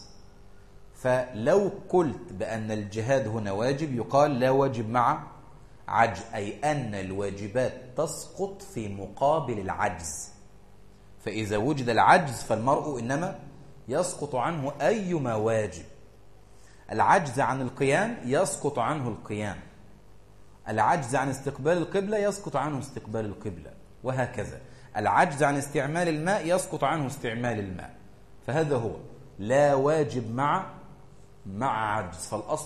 فلو قلت بأن الجهاد هنا واجب يقال لا واجب مع عجز، أي أن الواجبات تسقط في مقابل العجز. فإذا وجد العجز فالمرء إنما يسقط عنه أيما واجب. العجز عن القيام يسقط عنه القيام، العجز عن استقبال القبلة يسقط عنه استقبال القبلة، وهكذا. العجز عن استعمال الماء يسقط عنه استعمال الماء. فهذا هو لا واجب مع عجز.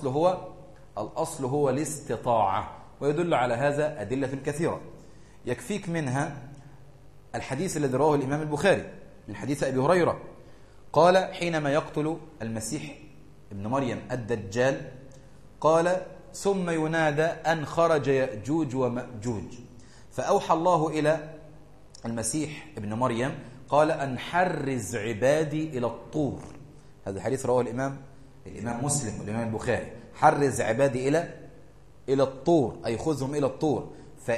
فالأصل هو الاستطاعة، ويدل على هذا أدلة كثيرة. يكفيك منها الحديث الذي رواه الإمام البخاري من حديث أبي هريرة قال حينما يقتل المسيح ابن مريم الدجال، قال ثم ينادى أن خرج يأجوج ومأجوج، فأوحى الله إلى المسيح ابن مريم قال أن حرز عبادي إلى الطور. هذا الحديث رواه الإمام مسلم والإمام البخاري. حرز عبادي إلى الطور، أي خذهم إلى الطور،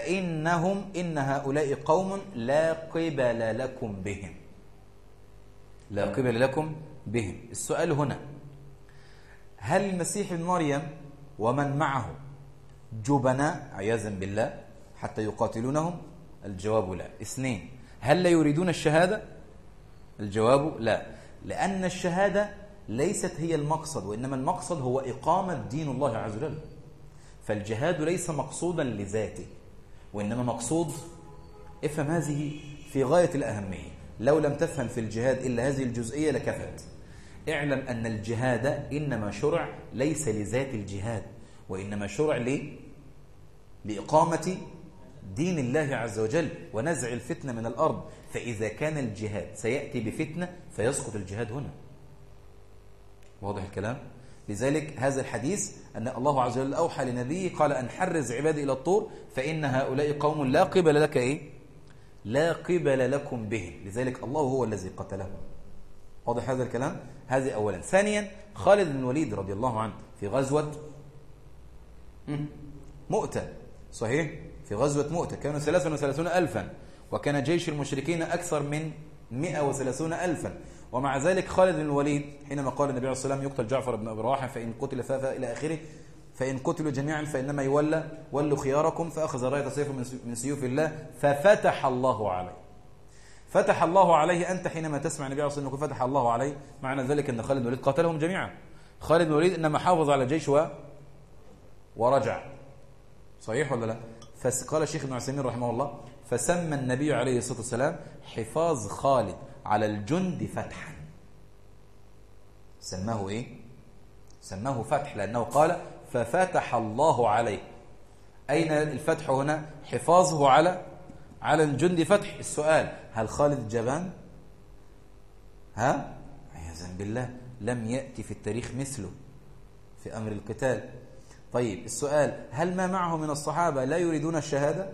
إن هؤلاء قوم لا قبل لكم بهم. لا قبل لكم بهم. السؤال هنا، هل المسيح ابن مريم ومن معه جبناء عياذا بالله حتى يقاتلونهم؟ الجواب لا. 2، هل لا يريدون الشهادة؟ الجواب لا، لأن الشهادة ليست هي المقصد، وإنما المقصد هو إقامة دين الله عز وجل. فالجهاد ليس مقصودا لذاته، وإنما مقصود، افهم هذه في غاية الأهمية، لو لم تفهم في الجهاد إلا هذه الجزئية لكفت. اعلم أن الجهاد إنما شرع ليس لذات الجهاد، وإنما شرع لإقامة دين الله عز وجل ونزع الفتنة من الأرض. فإذا كان الجهاد سيأتي بفتنة فيسقط الجهاد هنا. واضح الكلام؟ لذلك هذا الحديث أن الله عز وجل أوحى لنبيه قال أن حرز عبادي إلى الطور فإن هؤلاء قوم لا قبل لك لا قبل لكم بهم، لذلك الله هو الذي قتلهم. واضح هذا الكلام؟ هذه أولا. ثانيا، خالد بن الوليد رضي الله عنه في غزوة مؤتة، صحيح؟ في غزوة مؤتة كانوا 33,000، وكان جيش المشركين أكثر من 130,000. ومع ذلك خالد بن الوليد حينما قال النبي عليه الصلاة والسلام يقتل جعفر بن أبي رواحة فإن قتل إلى آخره، فإن قتلوا جميعا فإنما ولوا خياركم، فأخذ راية سيف من سيوف الله ففتح الله عليه. فتح الله عليه. أنت حينما تسمع النبي عليه الصلاة والسلام فتح الله عليه، معنى ذلك أن خالد بن الوليد قاتلهم جميعا. خالد بن الوليد إنما حافظ على الجيش ورجع، صحيح ولا لا؟ فقال الشيخ ابن عثيمين رحمه الله فسمى النبي عليه الصلاة والسلام حفاظ خالد على الجند فتحا. سماه إيه؟ سماه فتح، لأنه قال ففتح الله عليه. أين الفتح هنا؟ حفاظه على الجند فتح. السؤال: هل خالد الجبان؟ ها؟ عياذا بالله، لم يأتي في التاريخ مثله في أمر القتال. طيب السؤال: هل ما معه من الصحابة لا يريدون الشهادة؟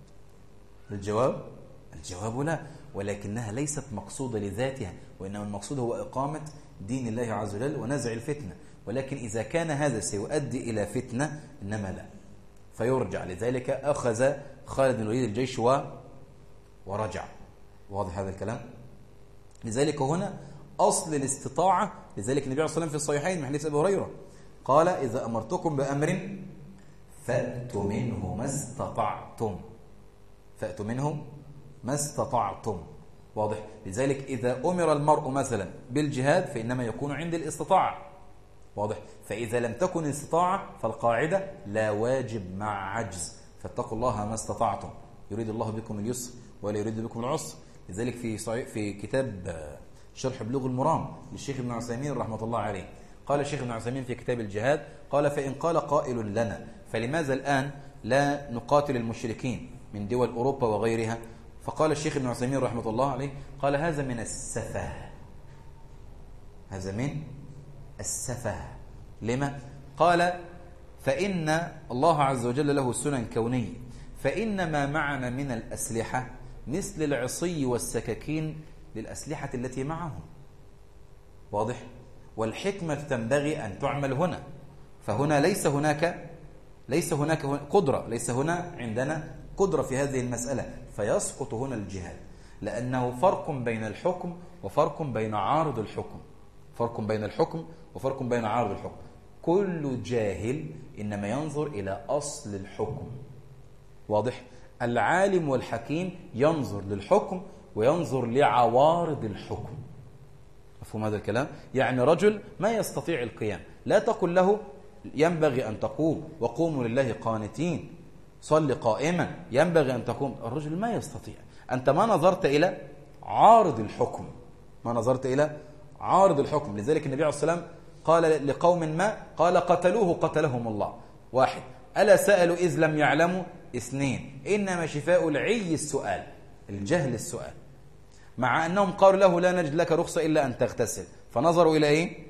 الجواب لا، ولكنها ليست مقصودة لذاتها، وإنما المقصود هو إقامة دين الله عز وجل ونزع الفتنة. ولكن إذا كان هذا سيؤدي إلى فتنة إنما لا، فيرجع. لذلك أخذ خالد بن الوليد الجيش ورجع. واضح هذا الكلام؟ لذلك هنا أصل الاستطاعة. لذلك النبي عليه الصلاة والسلام في الصحيحين من حديث أبي هريرة قال: إذا أمرتكم بأمر فأتوا منه ما استطعتم. فأتوا منه ما استطعتم. واضح؟ لذلك إذا أمر المرء مثلا بالجهاد فإنما يكون عند الاستطاعة. واضح؟ فإذا لم تكن استطاعة فالقاعدة لا واجب مع عجز. فاتقوا الله ما استطعتم، يريد الله بكم اليسر ولا يريد بكم العسر. لذلك في كتاب شرح بلوغ المرام للشيخ ابن عثيمين رحمة الله عليه، قال الشيخ ابن عثيمين في كتاب الجهاد قال: فإن قال قائل لنا فلماذا الآن لا نقاتل المشركين من دول أوروبا وغيرها؟ فقال الشيخ ابن عثيمين رحمة الله عليه قال: هذا من السفه. هذا من السفه. لما؟ قال: فإن الله عز وجل له سنن كونية، فإن ما معنا من الأسلحة مثل العصي والسكاكين للأسلحة التي معهم. واضح؟ والحكمة تنبغي أن تعمل هنا. فهنا ليس هناك قدرة، ليس هنا عندنا قدرة في هذه المسألة، فيسقط هنا الجهاد، لأنه فرق بين الحكم وفرق بين عارض الحكم. فرق بين الحكم وفرق بين عارض الحكم. كل جاهل إنما ينظر إلى أصل الحكم. واضح؟ العالم والحكيم ينظر للحكم وينظر لعوارض الحكم. مفهوم هذا الكلام؟ يعني رجل ما يستطيع القيام، لا تقل له ينبغي أن تقوم وقوموا لله قانتين، صل قائما، ينبغي أن تقوم. الرجل ما يستطيع. أنت ما نظرت إلى عارض الحكم، ما نظرت إلى عارض الحكم. لذلك النبي عليه الصلاة والسلام قال لقوم ما، قال: قتلوه قتلهم الله. 1. ألا سألوا إذ لم يعلموا؟ 2. إنما شفاء العي السؤال، الجهل السؤال. مع أنهم قالوا له: لا نجد لك رخصة إلا أن تغتسل. فنظروا إلى إيه؟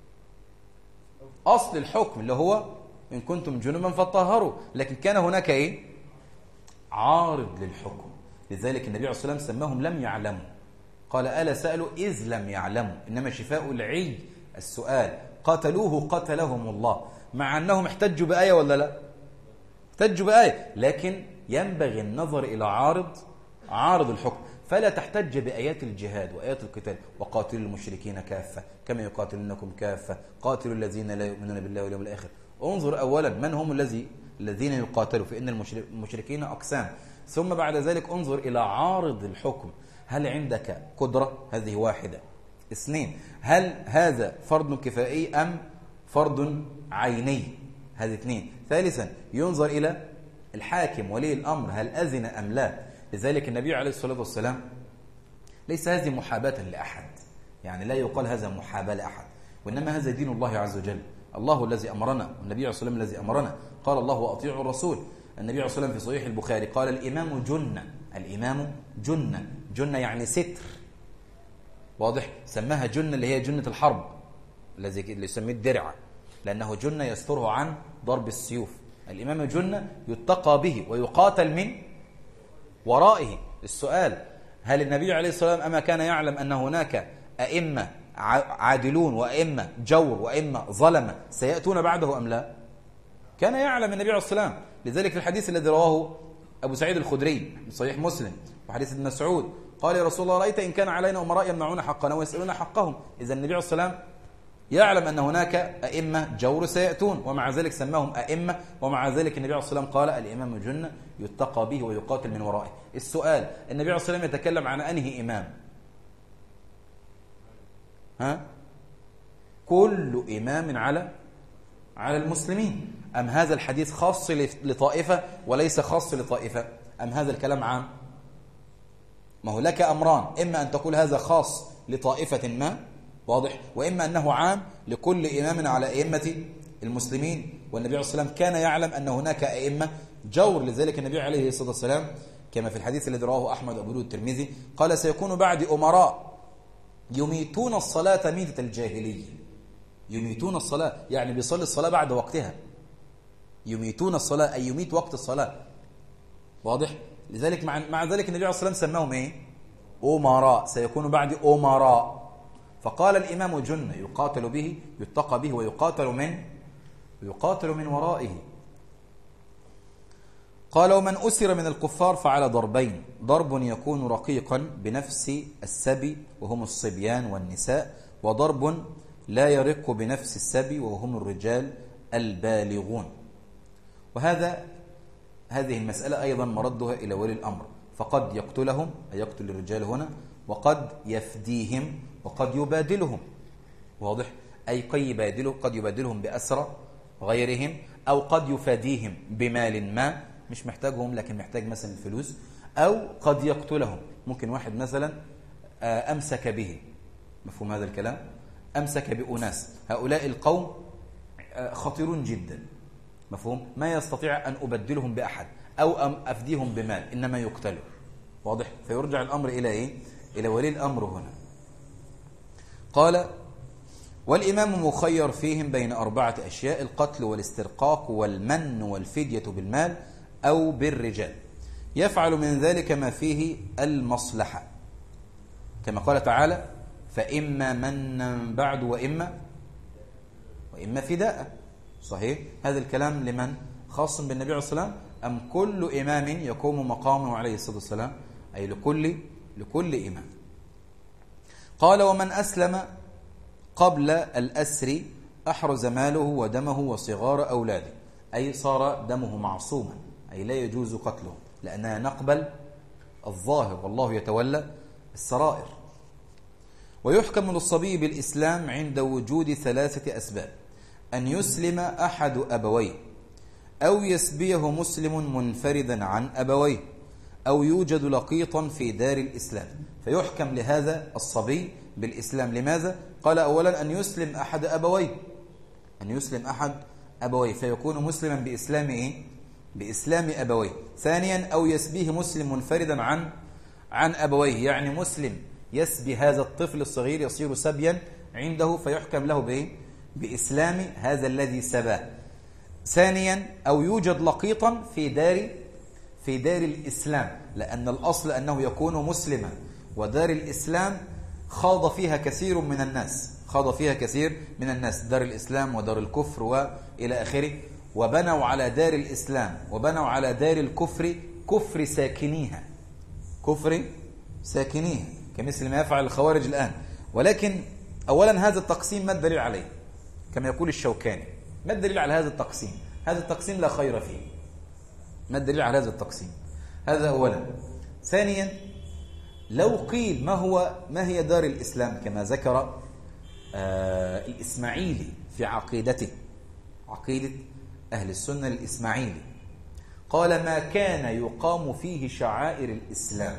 أصل الحكم اللي هو إن كنتم جنبا فطهروا. لكن كان هناك إيه؟ عارض للحكم. لذلك النبي عليه الصلاة والسلام سماهم لم يعلموا، قال: ألا سألوا إذ لم يعلموا. إنما شفاء العي السؤال. قتلوه قتلهم الله. مع أنهم احتجوا بآية ولا لا؟ احتجوا بآية، لكن ينبغي النظر إلى عارض الحكم. فلا تحتج بآيات الجهاد وآيات القتال: وقاتلوا المشركين كافة كما يقاتلونكم كافة، قاتلوا الذين لا يؤمنون بالله واليوم الآخر. انظر أولا من هم الذين يقاتلوا، فإن المشركين أقسام. ثم بعد ذلك انظر إلى عارض الحكم. هل عندك قدرة؟ هذه 1. 2. هل هذا فرض كفائي أم فرض عيني؟ هذه 2. 3. ينظر إلى الحاكم ولي الأمر هل أذن أم لا. لذلك النبي عليه الصلاة والسلام ليس هذه محاباة لأحد، يعني لا يقال هذا محاباة لأحد، وإنما هذا دين الله عز وجل. الله الذي أمرنا، والنبي عليه الصلاة والسلام الذي أمرنا. قال الله: وأطيعوا الرسول. النبي عليه الصلاة والسلام في صحيح البخاري قال: الإمام جنة. الإمام جنة. جنة يعني ستر. واضح؟ سماها جنة اللي هي جنة الحرب، اللي يسميه الدرع، لأنه جنة يستره عن ضرب السيوف. الإمام جنة يتقى به ويقاتل من ورائه. السؤال: هل النبي عليه الصلاة والسلام أما كان يعلم أن هناك أئمة عادلون وأئمة جور وأئمة ظلمة سيأتون بعده أم لا؟ كان يعلم النبي عليه الصلاة والسلام. لذلك في الحديث الذي رواه أبو سعيد الخدري في صحيح مسلم وحديث ابن مسعود قال: يا رسول الله، رأيت إن كان علينا أمراء يمنعون حقنا ويسألون حقهم. إذا النبي عليه الصلاة والسلام يعلم أن هناك أئمة جور سيأتون، ومع ذلك سماهم أئمة، ومع ذلك النبي عليه الصلاة والسلام قال: الإمام جنة يتقى به ويقاتل من ورائه. السؤال: النبي عليه الصلاة والسلام يتكلم عن أنهي إمام؟ كل إمام على المسلمين، أم هذا الحديث خاص لطائفة وليس خاص لطائفة، أم هذا الكلام عام؟ ما هو لك أمران: إما أن تقول هذا خاص لطائفة ما، واضح، وإما أنه عام لكل إمام على أئمة المسلمين. والنبي عليه الصلاة والسلام كان يعلم أن هناك أئمة جور. لذلك النبي عليه الصلاة والسلام كما في الحديث الذي رواه أحمد وأبو داود الترمذي قال سيكون بعد أمراء يميتون الصلاة ميتة الجاهلية. يميتون الصلاة يعني بيصلي الصلاة بعد وقتها. يميتون الصلاة أي يميت وقت الصلاة. واضح؟ لذلك مع ذلك النبي عليه الصلاة والسلام سماهم إيه؟ أمراء. سيكون بعد أمراء. فقال الإمام جنة يقاتل به يتقى به ويقاتل من ورائه. قال ومن أسر من الكفار فعلى ضربين: ضرب يكون رقيقا بنفس السبي وهم الصبيان والنساء، وضرب لا يرق بنفس السبي وهم الرجال البالغون. هذه المسألة أيضا مردها إلى ولي الأمر، فقد يقتلهم أي يقتل الرجال هنا، وقد يفديهم وقد يبادلهم. واضح؟ أي قد يبادلهم بأسرى غيرهم، أو قد يفاديهم بمال ما مش محتاجهم لكن محتاج مثلا الفلوس، أو قد يقتلهم. ممكن واحد مثلا أمسك به، مفهوم هذا الكلام؟ أمسك بأناس، هؤلاء القوم خطيرون جدا، مفهوم؟ ما يستطيع أن أبدلهم بأحد أو أفديهم بمال، إنما يقتلوا. واضح؟ فيرجع الأمر إلى إيه؟ إلى ولي الأمر هنا. قال والإمام مخير فيهم بين 4 أشياء: القتل والاسترقاق والمن والفدية بالمال أو بالرجال، يفعل من ذلك ما فيه المصلحة، كما قال تعالى: فإما منا بعد وإما فداء. صحيح؟ هذا الكلام لمن؟ خاص بالنبي عليه الصلاة والسلام أم كل إمام يقوم مقامه عليه الصلاة والسلام؟ أي لكل إمام. قال ومن أسلم قبل الأسر أحرز ماله ودمه وصغار أولاده، أي صار دمه معصوما، أي لا يجوز قتله، لأننا نقبل الظاهر والله يتولى السرائر. ويحكم للصبي بالإسلام عند وجود 3 أسباب: أن يسلم أحد أبويه، أو يسبيه مسلم منفردا عن أبويه، أو يوجد لقيطا في دار الإسلام. فيحكم لهذا الصبي بالإسلام. لماذا؟ قال أولا أن يسلم أحد أبويه فيكون مسلما بإسلام إيه؟ بإسلام أبويه. ثانيا أو يسبيه مسلم منفردا عن أبويه، يعني مسلم يسبي هذا الطفل الصغير يصير سبيا عنده، فيحكم له بإيه؟ بإسلام هذا الذي سباه. ثانيا أو يوجد لقيطا في دار الإسلام، لأن الأصل أنه يكون مسلما، ودار الإسلام خاض فيها كثير من الناس، دار الإسلام ودار الكفر وإلى آخره، وبنوا على دار الإسلام وبنوا على دار الكفر كفر ساكنيها كمثل ما يفعل الخوارج الآن. ولكن أولا هذا التقسيم ما الدليل عليه؟ كما يقول الشوكاني، ما الدليل على هذا التقسيم؟ هذا التقسيم لا خير فيه. ما الدليل على هذا التقسيم؟ هذا أولا. ثانيا لو قيل ما هي دار الإسلام كما ذكر الإسماعيلي في عقيدته، عقيدة أهل السنة الإسماعيلي، قال ما كان يقام فيه شعائر الإسلام،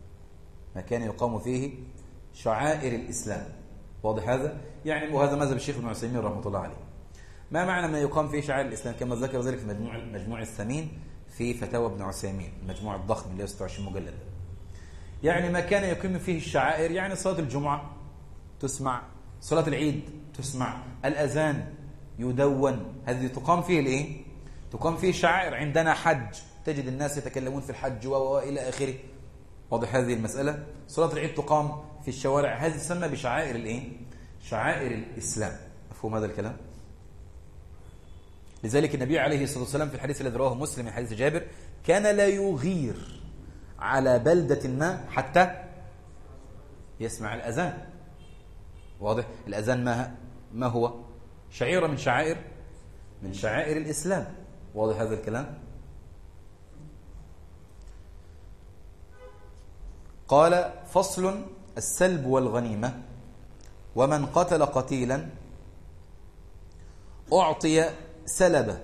واضح هذا؟ يعني وهذا مذهب الشيخ ابن عثيمين رحمه الله عليه. ما معنى ما يقام فيه شعائر الإسلام؟ كما ذكر ذلك في مجموع الثمين في فتاوى ابن عثيمين، المجموع الضخم اللي 26 مجلد. يعني ما كان يقيم فيه الشعائر، يعني صلاة الجمعة تسمع، صلاة العيد تسمع، الأذان يدون، هذه تقام فيه الإيه؟ تقام فيه الشعائر. عندنا حج، تجد الناس يتكلمون في الحج وإلى آخره. واضح هذه المسألة؟ صلاة العيد تقام في الشوارع، هذه تسمى بشعائر الإيه؟ شعائر الإسلام. مفهوم هذا الكلام؟ لذلك النبي عليه الصلاة والسلام في الحديث الذي رواه مسلم من حديث جابر كان لا يغير على بلدة ما حتى يسمع الأذان. واضح؟ الأذان ما هو؟ شعيرة من شعائر الإسلام. واضح هذا الكلام؟ قال فصل: السلب والغنيمة. ومن قتل قتيلا أعطي سلبه،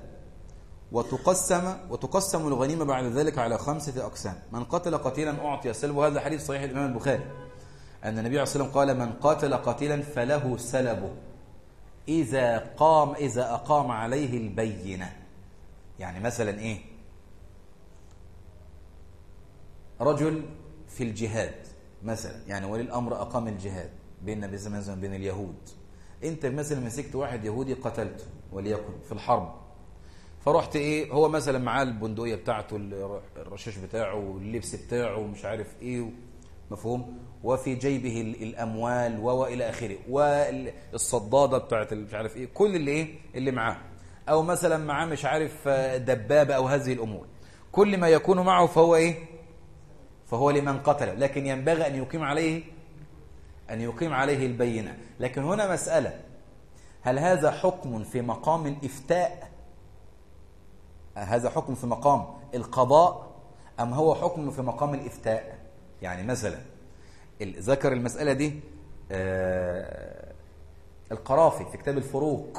وتقسم الغنيمة بعد ذلك على 5 أقسام. من قتل قتيلا أعطي سلبه، هذا حديث صحيح الإمام البخاري أن النبي عليه الصلاة والسلام قال: من قتل قتيلا فله سلبه إذا أقام عليه البينة. يعني مثلا إيه؟ رجل في الجهاد مثلا، يعني ولي الأمر أقام الجهاد بين مثلا بين اليهود، أنت مثلا مسكت واحد يهودي قتلته وليكن في الحرب، فرحت إيه، هو مثلا معاه البندقية بتاعته، الرشاش بتاعه واللبس بتاعه ومش عارف إيه، مفهوم، وفي جيبه الأموال وإلى آخره، والصدادة بتاعت مش عارف إيه، كل اللي إيه اللي معاه، أو مثلا معاه مش عارف دبابة أو هذه الأمور، كل ما يكون معه فهو إيه، فهو لمن قتل، لكن ينبغي أن يقيم عليه البينة. لكن هنا مسألة، هل هذا حكم في مقام الإفتاء؟ هذا حكم في مقام القضاء أم هو حكم في مقام الإفتاء؟ يعني مثلا ذكر المسألة دي القرافي في كتاب الفروق،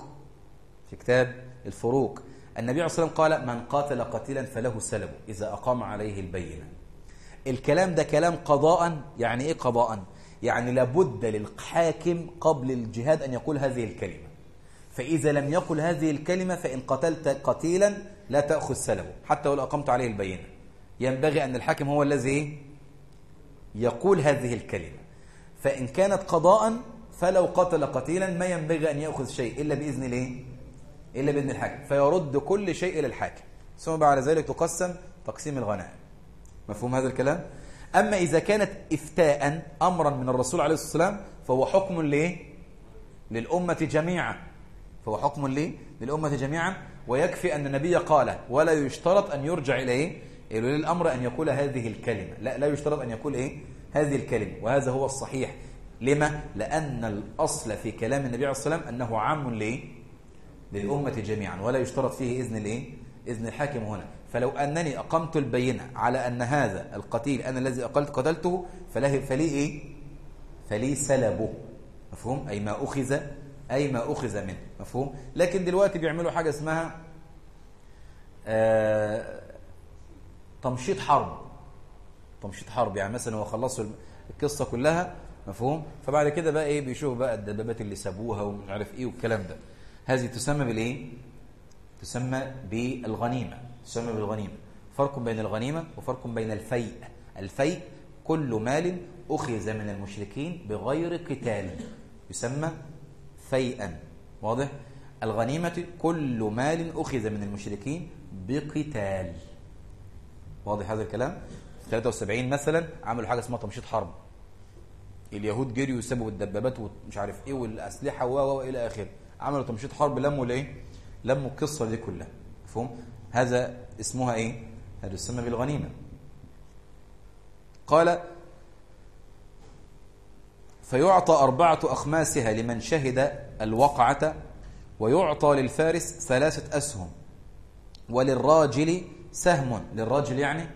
النبي عليه الصلاة والسلام قال من قاتل قتيلا فله سلبه إذا أقام عليه البينة. الكلام ده كلام قضاء. يعني إيه قضاء؟ يعني لابد للحاكم قبل الجهاد أن يقول هذه الكلمة، فإذا لم يقل هذه الكلمة فإن قتلت قتيلا لا تأخذ سلبه حتى ولو أقمت عليه البينة. ينبغي أن الحاكم هو الذي يقول هذه الكلمة، فإن كانت قضاء فلو قتل قتيلا ما ينبغي أن يأخذ شيء إلا بإذن إلا بإذن الحاكم، فيرد كل شيء إلى الحاكم، ثم بعد ذلك تقسم تقسيم الغنائم. مفهوم هذا الكلام؟ أما إذا كانت إفتاء أمرا من الرسول عليه الصلاة والسلام فهو حكم للأمة جميعا، ويكفي أن النبي قال ولا يشترط أن يرجع إلى إلى الأمر أن يقول هذه الكلمة، لا يشترط أن يقول هذه الكلمة، وهذا هو الصحيح. لما؟ لأن الأصل في كلام النبي عليه الصلاة والسلام أنه عام للأمة جميعا، ولا يشترط فيه إذن الحاكم هنا. فلو أنني أقمت البينة على أن هذا القتيل أنا الذي قتلته فلي سلبه، مفهوم؟ أي ما أخذ منه، مفهوم؟ لكن دلوقتي بيعملوا حاجة اسمها تمشيط حرب، يعني مثلا هو خلصوا القصة كلها، مفهوم؟ فبعد كده بقى بيشوفوا بقى الدبابات اللي سابوها ومش عارف والكلام ده. هذه تسمى بالغنيمة. فرق بين الغنيمة وفرق بين الفيء. الفيء كل مال أخذ من المشركين بغير قتال يسمى فيئا، واضح؟ الغنيمة كل مال أخذ من المشركين بقتال، واضح هذا الكلام؟ 73 مثلا عملوا حاجة اسمها تمشيط حرب، اليهود جريوا وسابوا الدبابات ومش عارف والأسلحة وإلى آخره، عملوا تمشيط حرب، لموا القصة دي كلها، مفهوم؟ هذا اسمها هذا يسمى بالغنيمة. قال فيعطى 4 أخماسها لمن شهد الوقعة، ويعطى للفارس 3 أسهم، وللراجل سهم. للراجل يعني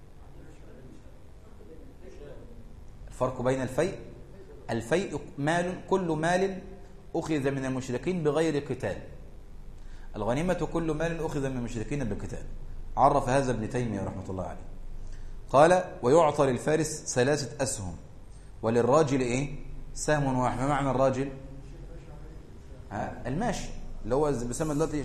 الفرق بين الفيء مال، كل مال أخذ من المشركين بغير قتال. الغنيمة كل مال أخذ من المشركين بقتال. عرف هذا ابن تيمية رحمة الله عليه. قال ويعطى للفارس 3 أسهم، وللراجل سهم واحد. ما معنى الراجل؟ الماشي، اللي هو بيسمى دلوقتي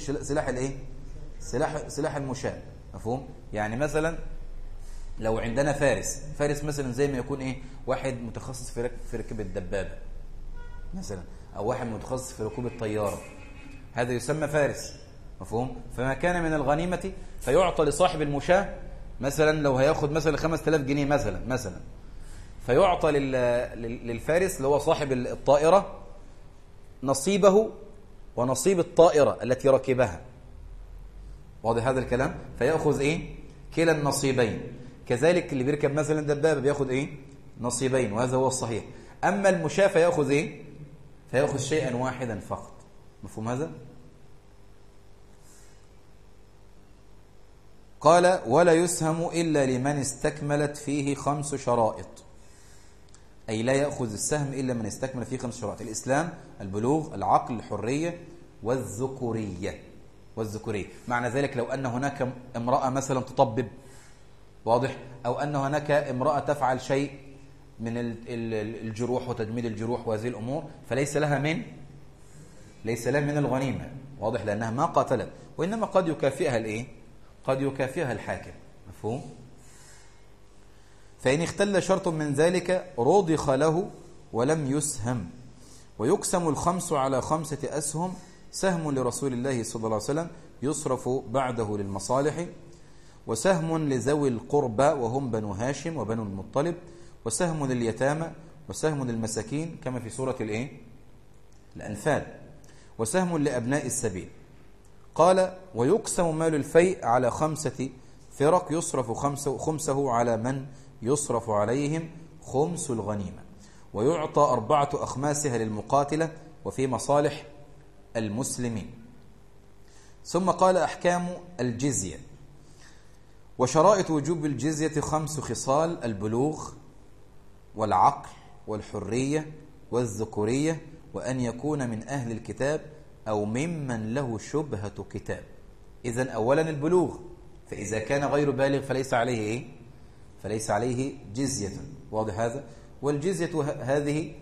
سلاح المشاة، مفهوم؟ يعني مثلا لو عندنا فارس مثلا زي ما يكون واحد متخصص في ركوب الدبابة مثلا، أو واحد متخصص في ركوب الطيارة، هذا يسمى فارس، مفهوم؟ فما كان من الغنيمة فيعطى لصاحب المشاة، مثلا لو هياخد مثلا 5000 جنيه مثلا فيعطى للفارس اللي هو صاحب الطائرة نصيبه ونصيب الطائرة التي ركبها، واضح هذا الكلام؟ فيأخذ كلا النصيبين. كذلك اللي بيركب مثلا دبابة بياخذ نصيبين، وهذا هو الصحيح. أما المشاة فيأخذ فيأخذ شيئا واحدا فقط، مفهوم هذا؟ قال ولا يسهم إلا لمن استكملت فيه 5 شرائط، أي لا يأخذ السهم إلا من استكمل فيه 5 شرائط: الإسلام، البلوغ، العقل، الحرية، والذكورية. معنى ذلك لو أن هناك امرأة مثلا تطبب، واضح؟ أو أن هناك امرأة تفعل شيء من الجروح وتجميل الجروح وهذه الأمور، فليس لها من الغنيمة، واضح؟ لأنها ما قاتلت، وإنما قد يكافئها الحاكم، مفهوم؟ فإن اختل شرط من ذلك رضخ له ولم يسهم. ويقسم الخمس على 5 أسهم: سهم لرسول الله صلى الله عليه وسلم يصرف بعده للمصالح، وسهم لذوي القربى وهم بنو هاشم وبنو المطلب، وسهم لليتامى، وسهم للمساكين كما في سورة الأنفال، وسهم لأبناء السبيل. قال: ويقسم مال الفيء على 5 فرق يصرف خمسه على من يصرف عليهم خمس الغنيمة، ويعطى 4 أخماسها للمقاتلة وفي مصالح المسلمين. ثم قال: أحكام الجزية. وشرائط وجوب الجزية 5 خصال: البلوغ والعقل والحرية والذكورية، وأن يكون من أهل الكتاب أو ممن له شبهة كتاب. إذن أولا البلوغ، فإذا كان غير بالغ فليس عليه إيه؟ فليس عليه جزية. واضح هذا؟ والجزية هذه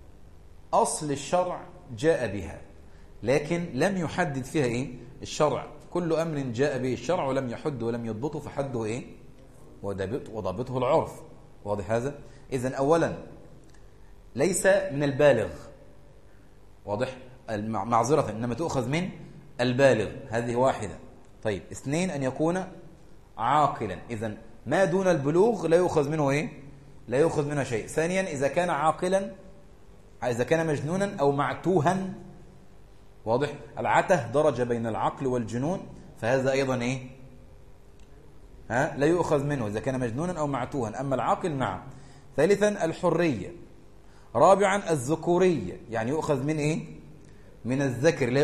أصل الشرع جاء بها، لكن لم يحدد فيها إيه؟ الشرع. كل أمر جاء به الشرع ولم يحد ولم يضبطه فحده إيه؟ وضبطه العرف. واضح هذا؟ إذن أولا ليس من البالغ، واضح؟ معذرة، إنما تؤخذ من البالغ، هذه واحدة. طيب، 2 أن يكون عاقلا. إذن ما دون البلوغ لا يؤخذ منه إيه؟ لا يؤخذ منه شيء. ثانيا إذا كان عاقلا، إذا كان مجنونا أو معتوها، واضح؟ العته درجة بين العقل والجنون، فهذا أيضا إيه؟ لا يؤخذ منه إذا كان مجنونا أو معتوها. أما العاقل نعم. ثالثا الحرية. رابعا الذكورية، يعني يؤخذ من إيه؟ من الذكر، لا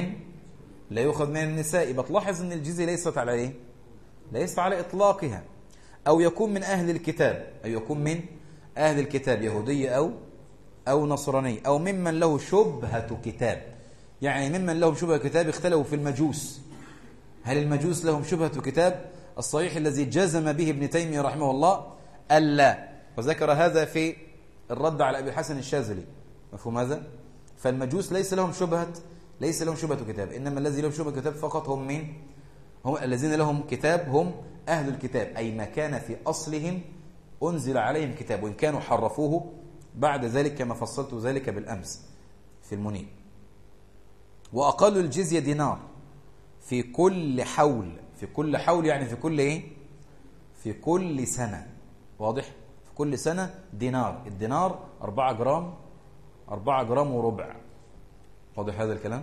يؤخذ من النساء. بتلاحظ أن الجزية ليست على إيه؟ ليست على إطلاقها. أو يكون من أهل الكتاب، أو يكون من أهل الكتاب يهودية أو نصرانية، أو ممن له شبهة كتاب. يعني ممن لهم شبهة كتاب اختلفوا في المجوس، هل المجوس لهم شبهة كتاب؟ الصحيح الذي جزم به ابن تيمية رحمه الله ألا، وذكر هذا في الرد على أبي الحسن الشاذلي. مفهوم هذا؟ فالمجوس ليس لهم شبهة كتاب، إنما الذي لهم شبهة كتاب فقط هم الذين لهم كتاب، هم أهل الكتاب، أي ما كان في أصلهم أنزل عليهم كتاب، وإن كانوا حرفوه بعد ذلك كما فصلت ذلك بالأمس في المنيب. وأقل الجزية دينار في كل حول. في كل حول يعني في كل إيه؟ في كل سنة. واضح؟ في كل سنة دينار. الدينار 4 جرام وربع. واضح هذا الكلام؟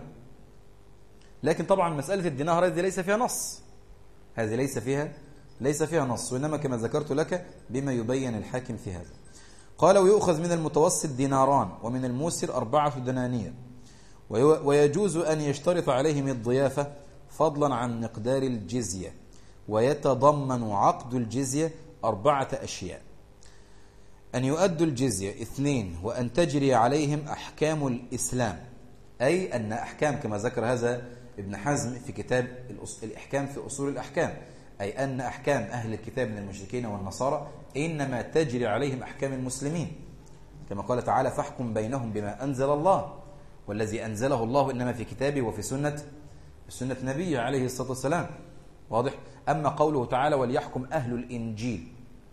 لكن طبعا مسألة الدينار هذه ليس فيها نص، هذه ليس فيها نص، وإنما كما ذكرت لك بما يبين الحاكم في هذا. قال: ويؤخذ من المتوسط 2 ديناران، ومن الموسر 4 دنانير. ويجوز أن يشترط عليهم الضيافة فضلا عن مقدار الجزية. ويتضمن عقد الجزية 4 أشياء: أن يؤدوا الجزية، 2 وأن تجري عليهم أحكام الإسلام، أي أن أحكام كما ذكر هذا ابن حزم في كتاب الإحكام في أصول الأحكام، أي أن أحكام أهل الكتاب من المشركين والنصارى إنما تجري عليهم أحكام المسلمين، كما قال تعالى: فاحكم بينهم بما أنزل الله، والذي أنزله الله إنما في كتابه وفي سنة نبيه عليه الصلاة والسلام. واضح؟ أما قوله تعالى: وليحكم أهل الإنجيل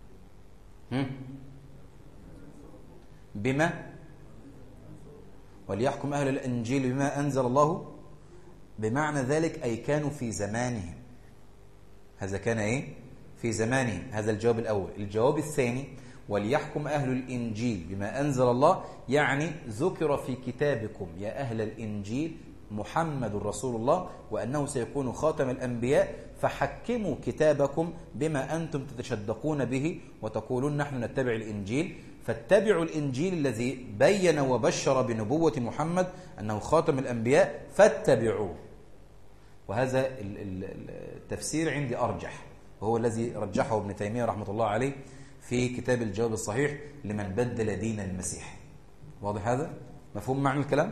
وليحكم أهل الإنجيل بما أنزل الله، بمعنى ذلك أي كانوا في زمانهم. هذا كان إيه؟ في زمانهم. هذا الجواب الأول. الجواب الثاني: وليحكم أهل الإنجيل بما أنزل الله، يعني ذكر في كتابكم يا أهل الإنجيل محمد رسول الله، وأنه سيكون خاتم الأنبياء، فحكموا كتابكم بما أنتم تتشدقون به وتقولون نحن نتبع الإنجيل، فاتبعوا الإنجيل الذي بين وبشر بنبوة محمد أنه خاتم الأنبياء فاتبعوه. وهذا التفسير عندي أرجح، وهو الذي رجحه ابن تيمية رحمة الله عليه في كتاب الجواب الصحيح لمن بدل دين المسيح. واضح هذا؟ مفهوم معنى الكلام؟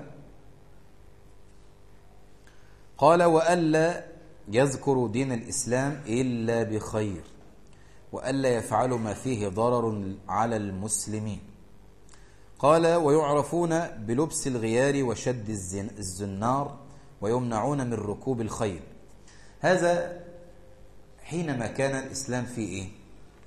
قال: وألا يذكروا دين الإسلام إلا بخير، وألا يفعلوا ما فيه ضرر على المسلمين. قال: ويعرفون بلبس الغيار وشد الزنار، ويمنعون من ركوب الخيل. هذا حينما كان الإسلام في إيه؟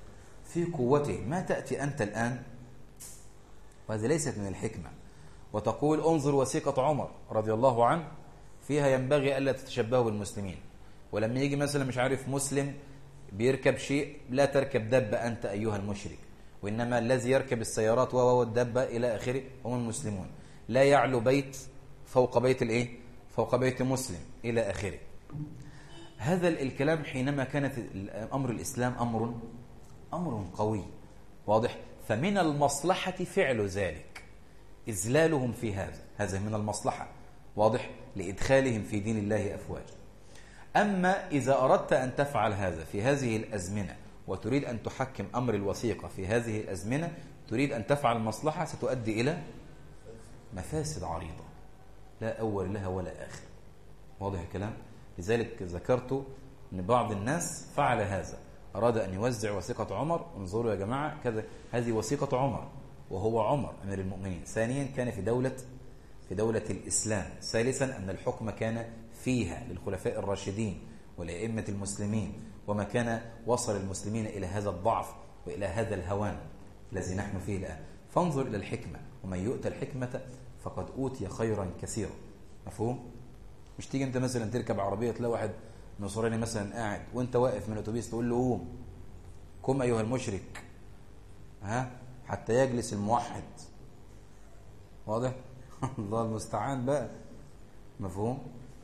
في قوته، ما تأتي أنت الآن وهذه ليست من الحكمة وتقول انظر وثيقة عمر رضي الله عنه فيها ينبغي ألا تتشبهوا بالمسلمين، ولما يجي مثلا مش عارف مسلم بيركب شيء لا تركب دبة أنت أيها المشرك، وإنما الذي يركب السيارات والدبة إلى آخره هم المسلمون، لا يعلو بيت فوق بيت الإيه؟ فوق بيت مسلم إلى آخره. هذا الكلام حينما كانت أمر الإسلام أمر قوي واضح، فمن المصلحة فعل ذلك، إذلالهم في هذا من المصلحة واضح، لإدخالهم في دين الله أفواجا. أما إذا أردت أن تفعل هذا في هذه الأزمنة وتريد أن تحكم أمر الوثيقة في هذه الأزمنة، تريد أن تفعل المصلحة، ستؤدي إلى مفاسد عريضة لا أول لها ولا آخر، واضح الكلام؟ لذلك ذكرت أن بعض الناس فعل هذا، أراد أن يوزع وثيقة عمر، انظروا يا جماعة كذا، هذه وثيقة عمر وهو عمر أمير المؤمنين، ثانيا كان في دولة الإسلام، ثالثا أن الحكم كان فيها للخلفاء الراشدين ولأئمة المسلمين، وما كان وصل المسلمين إلى هذا الضعف وإلى هذا الهوان الذي نحن فيه الآن. فانظر إلى الحكمة، ومن يؤتى الحكمة فقد أوتي خيرا كثيرا. مفهوم؟ مش تيجي أنت مثلا تركب عربية تلاقي واحد نصراني مثلا قاعد وأنت واقف من الأتوبيس تقول له قم أيها المشرك، حتى يجلس الموحد، واضح؟ الله المستعان بقى. مفهوم؟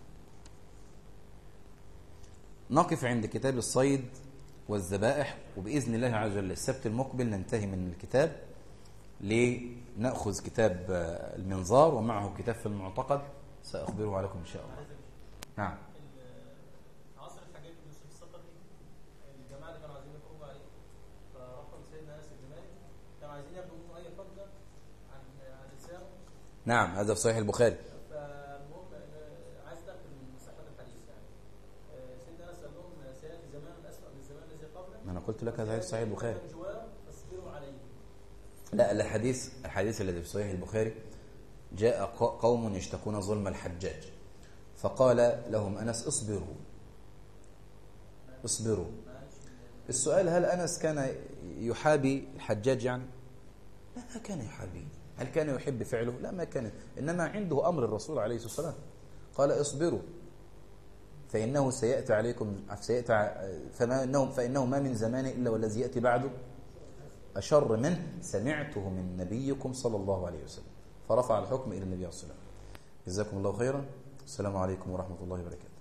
نقف عند كتاب الصيد والذبائح، وبإذن الله عز وجل السبت المقبل ننتهي من الكتاب لنأخذ كتاب المنظار ومعه كتاب في المعتقد سأخبره عليكم إن شاء الله. نعم. عصر الحجاج بن يوسف الثقفي الجماعة اللي كانوا عايزين يخرجوا عليه، فرحوا لسيدنا أنس بن مالك كانوا عايزين ياخدوا منه أي فضة عن لسانه. نعم هذا في صحيح البخاري. فالمهم عايز تأكل من صحة الحديث يعني. سيدنا أنس قال لهم سيأتي زمان أسوأ من الزمان الذي قبله. ما أنا قلت لك هذا في صحيح البخاري. فاصبروا عليه. لا الحديث الذي في صحيح البخاري جاء قوم يشتكون ظلم الحجاج فقال لهم أنس اصبروا. السؤال هل أنس كان يحابي الحجاج يعني؟ لا ما كان يحابي. هل كان يحب فعله؟ لا ما كان، إنما عنده أمر الرسول عليه الصلاة والسلام قال اصبروا فإنه سيأتي عليكم فإنه ما من زمان إلا والذي يأتي بعده أشر منه سمعته من نبيكم صلى الله عليه وسلم، فرفع الحكم إلى النبي صلى الله عليه وسلم. جزاكم الله خيرا. السلام عليكم ورحمة الله وبركاته.